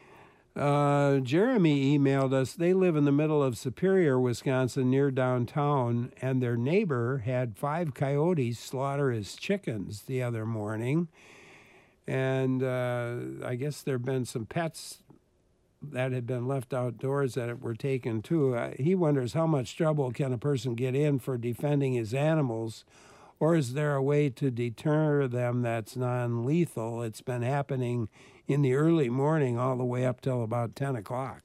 Speaker 1: Jeremy emailed us. They live in the middle of Superior, Wisconsin, near downtown, and their neighbor had 5 coyotes slaughter his chickens the other morning. And I guess there have been some pets that had been left outdoors that were taken too. He wonders how much trouble can a person get in for defending his animals Or is there a way to deter them that's non-lethal? It's been happening in the early morning all the way up till about 10 o'clock.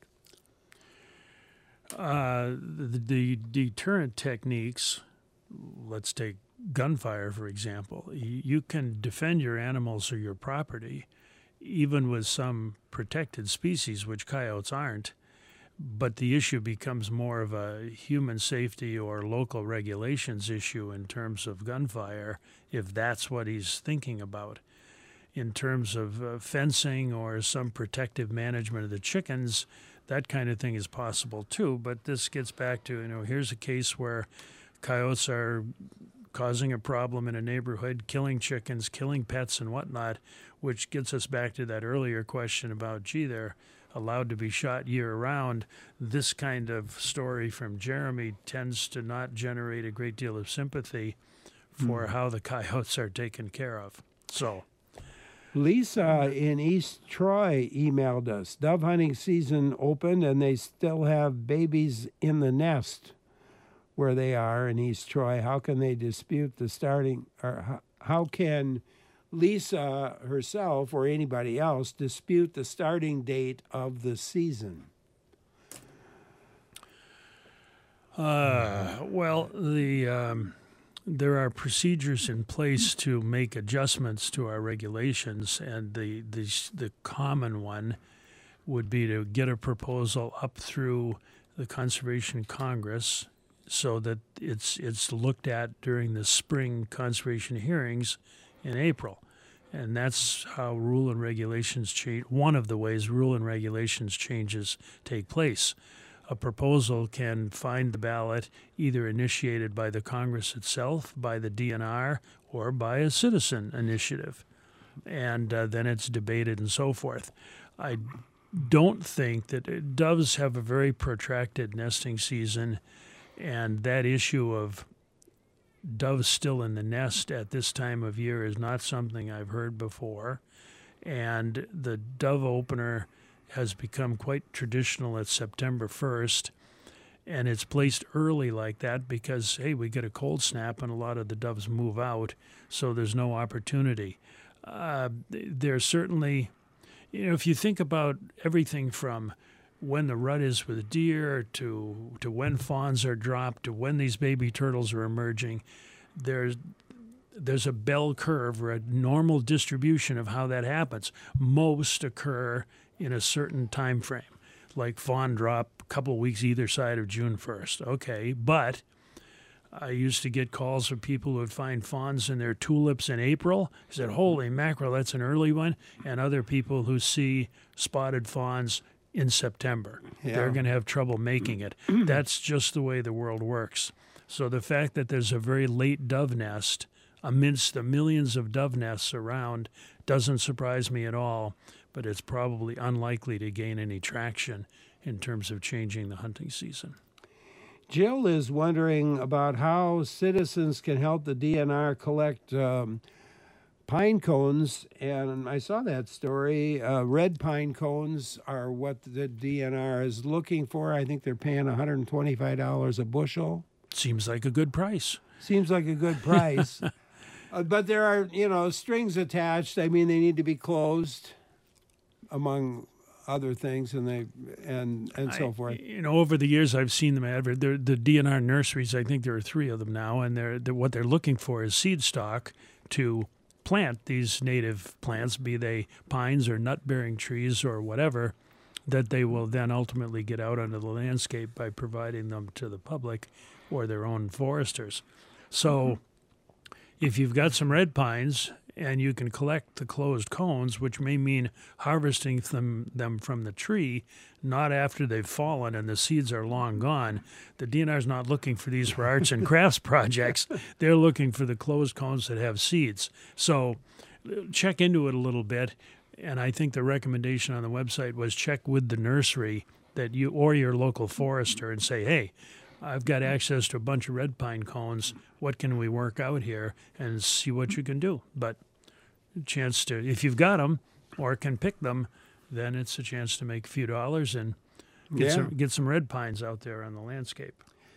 Speaker 2: The deterrent techniques, let's take gunfire, for example. You can defend your animals or your property, even with some protected species, which coyotes aren't. But the issue becomes more of a human safety or local regulations issue in terms of gunfire, if that's what he's thinking about. In terms of fencing or some protective management of the chickens, that kind of thing is possible too. But this gets back to, here's a case where coyotes are causing a problem in a neighborhood, killing chickens, killing pets and whatnot, which gets us back to that earlier question about, they're allowed to be shot year-round. This kind of story from Jeremy tends to not generate a great deal of sympathy for how the coyotes are taken care of. So,
Speaker 1: Lisa in East Troy emailed us. Dove hunting season opened, and they still have babies in the nest where they are in East Troy. How can they dispute the starting, or how can Lisa herself or anybody else dispute the starting date of the season?
Speaker 2: Well, there are procedures in place to make adjustments to our regulations, and the common one would be to get a proposal up through the Conservation Congress so that it's looked at during the spring conservation hearings in April. And that's how rule and regulations change. One of the ways rule and regulations changes take place. A proposal can find the ballot either initiated by the Congress itself, by the DNR, or by a citizen initiative. And then it's debated and so forth. I don't think that doves have a very protracted nesting season, and that issue of doves still in the nest at this time of year is not something I've heard before. And the dove opener has become quite traditional at September 1st, and it's placed early like that because, hey, we get a cold snap and a lot of the doves move out, so there's no opportunity. There's certainly, if you think about everything from when the rut is with deer to when fawns are dropped to when these baby turtles are emerging, there's a bell curve or a normal distribution of how that happens. Most occur in a certain time frame, like fawn drop a couple weeks either side of June 1st. Okay, but I used to get calls from people who would find fawns in their tulips in April. I said, holy mackerel, that's an early one. And other people who see spotted fawns in September. Yeah. They're going to have trouble making it. That's just the way the world works. So the fact that there's a very late dove nest amidst the millions of dove nests around doesn't surprise me at all, but it's probably unlikely to gain any traction in terms of changing the hunting season.
Speaker 1: Jill is wondering about how citizens can help the DNR collect pine cones, and I saw that story. Red pine cones are what the DNR is looking for. I think they're paying $125 a bushel.
Speaker 2: Seems like a good price.
Speaker 1: Seems like a good price. But there are, strings attached. I mean, they need to be closed, among other things, and so forth.
Speaker 2: Over the years, I've seen them advertised. The DNR nurseries, I think there are 3 of them now, and what they're looking for is seed stock to plant these native plants, be they pines or nut-bearing trees or whatever, that they will then ultimately get out onto the landscape by providing them to the public or their own foresters. So if you've got some red pines and you can collect the closed cones, which may mean harvesting them from the tree, not after they've fallen and the seeds are long gone. The DNR's not looking for these for arts and crafts projects. They're looking for the closed cones that have seeds. So check into it a little bit, and I think the recommendation on the website was check with the nursery that you or your local forester and say, hey, I've got access to a bunch of red pine cones. What can we work out here, and see what you can do? But a chance to, if you've got them or can pick them, then it's a chance to make a few dollars and get some red pines out there on the landscape.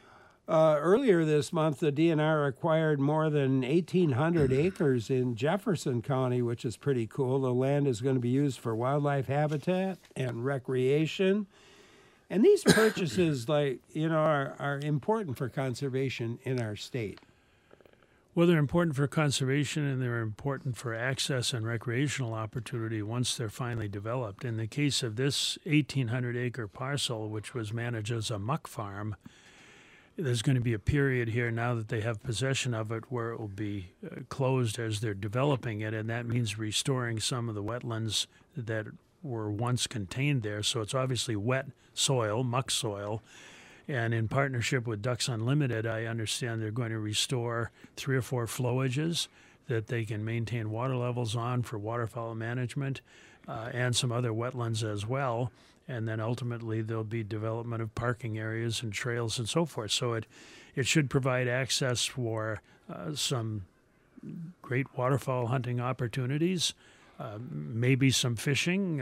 Speaker 1: Earlier this month, the DNR acquired more than 1,800 acres in Jefferson County, which is pretty cool. The land is going to be used for wildlife habitat and recreation. And these purchases, are important for conservation in our state.
Speaker 2: Well, they're important for conservation, and they're important for access and recreational opportunity once they're finally developed. In the case of this 1,800-acre parcel, which was managed as a muck farm, there's going to be a period here now that they have possession of it where it will be closed as they're developing it, and that means restoring some of the wetlands that were once contained there. So it's obviously wet soil, muck soil. And in partnership with Ducks Unlimited, I understand they're going to restore 3 or 4 flowages that they can maintain water levels on for waterfowl management and some other wetlands as well. And then ultimately there'll be development of parking areas and trails and so forth. So it should provide access for some great waterfowl hunting opportunities, maybe some fishing,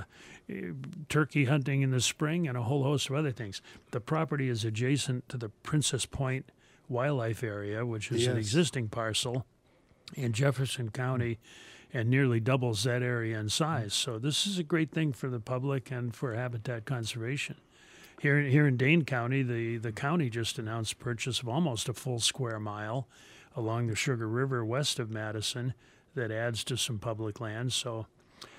Speaker 2: turkey hunting in the spring, and a whole host of other things. The property is adjacent to the Princess Point Wildlife Area, which is an existing parcel in Jefferson County and nearly doubles that area in size. So this is a great thing for the public and for habitat conservation. Here in Dane County, the county just announced purchase of almost a full square mile along the Sugar River west of Madison that adds to some public land. So,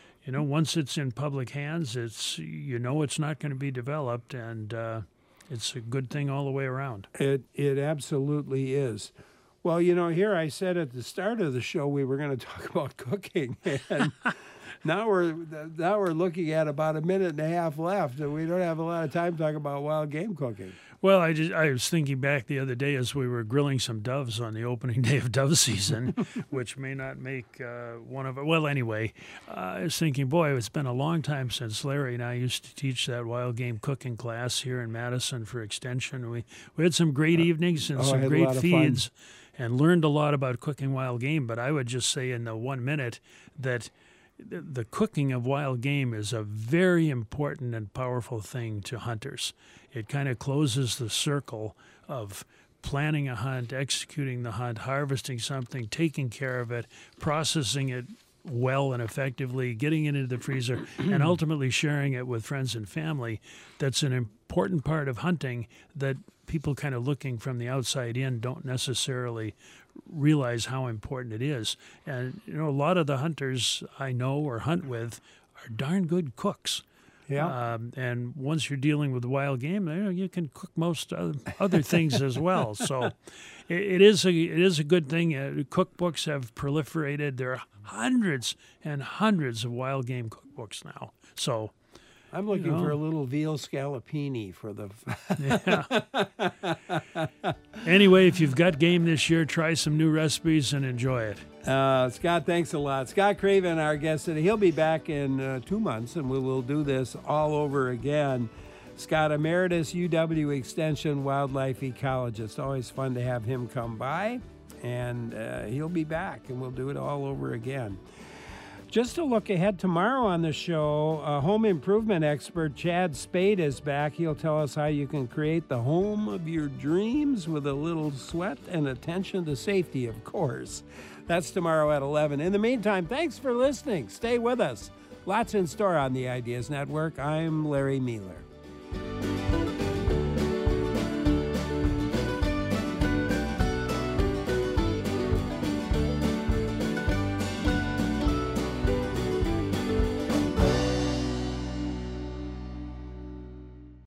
Speaker 2: once it's in public hands, it's not going to be developed, and it's a good thing all the way around.
Speaker 1: It absolutely is. Well, here I said at the start of the show we were going to talk about cooking, and now we're looking at about a minute and a half left, and we don't have a lot of time to talk about wild game cooking.
Speaker 2: Well, I was thinking back the other day as we were grilling some doves on the opening day of dove season, which may not make one of it. Well, anyway, I was thinking, boy, it's been a long time since Larry and I used to teach that wild game cooking class here in Madison for Extension. We had some great evenings and some great feeds and learned a lot about cooking wild game. But I would just say in the 1 minute that the cooking of wild game is a very important and powerful thing to hunters. It kind of closes the circle of planning a hunt, executing the hunt, harvesting something, taking care of it, processing it well and effectively, getting it into the freezer, and ultimately sharing it with friends and family. That's an important part of hunting that people kind of looking from the outside in don't necessarily realize how important it is. And, a lot of the hunters I know or hunt with are darn good cooks.
Speaker 1: Yeah.
Speaker 2: And once you're dealing with wild game, you can cook most other things as well. So it is a good thing. Cookbooks have proliferated. There are hundreds and hundreds of wild game cookbooks now. So
Speaker 1: I'm looking for a little veal scallopini for the...
Speaker 2: Anyway, if you've got game this year, try some new recipes and enjoy it.
Speaker 1: Scott, thanks a lot. Scott Craven, our guest today. He'll be back in 2 months, and we will do this all over again. Scott, Emeritus UW Extension Wildlife Ecologist. Always fun to have him come by, and he'll be back, and we'll do it all over again. Just to look ahead, tomorrow on the show, home improvement expert Chad Spade is back. He'll tell us how you can create the home of your dreams with a little sweat and attention to safety, of course. That's tomorrow at 11. In the meantime, thanks for listening. Stay with us. Lots in store on the Ideas Network. I'm Larry Mueller.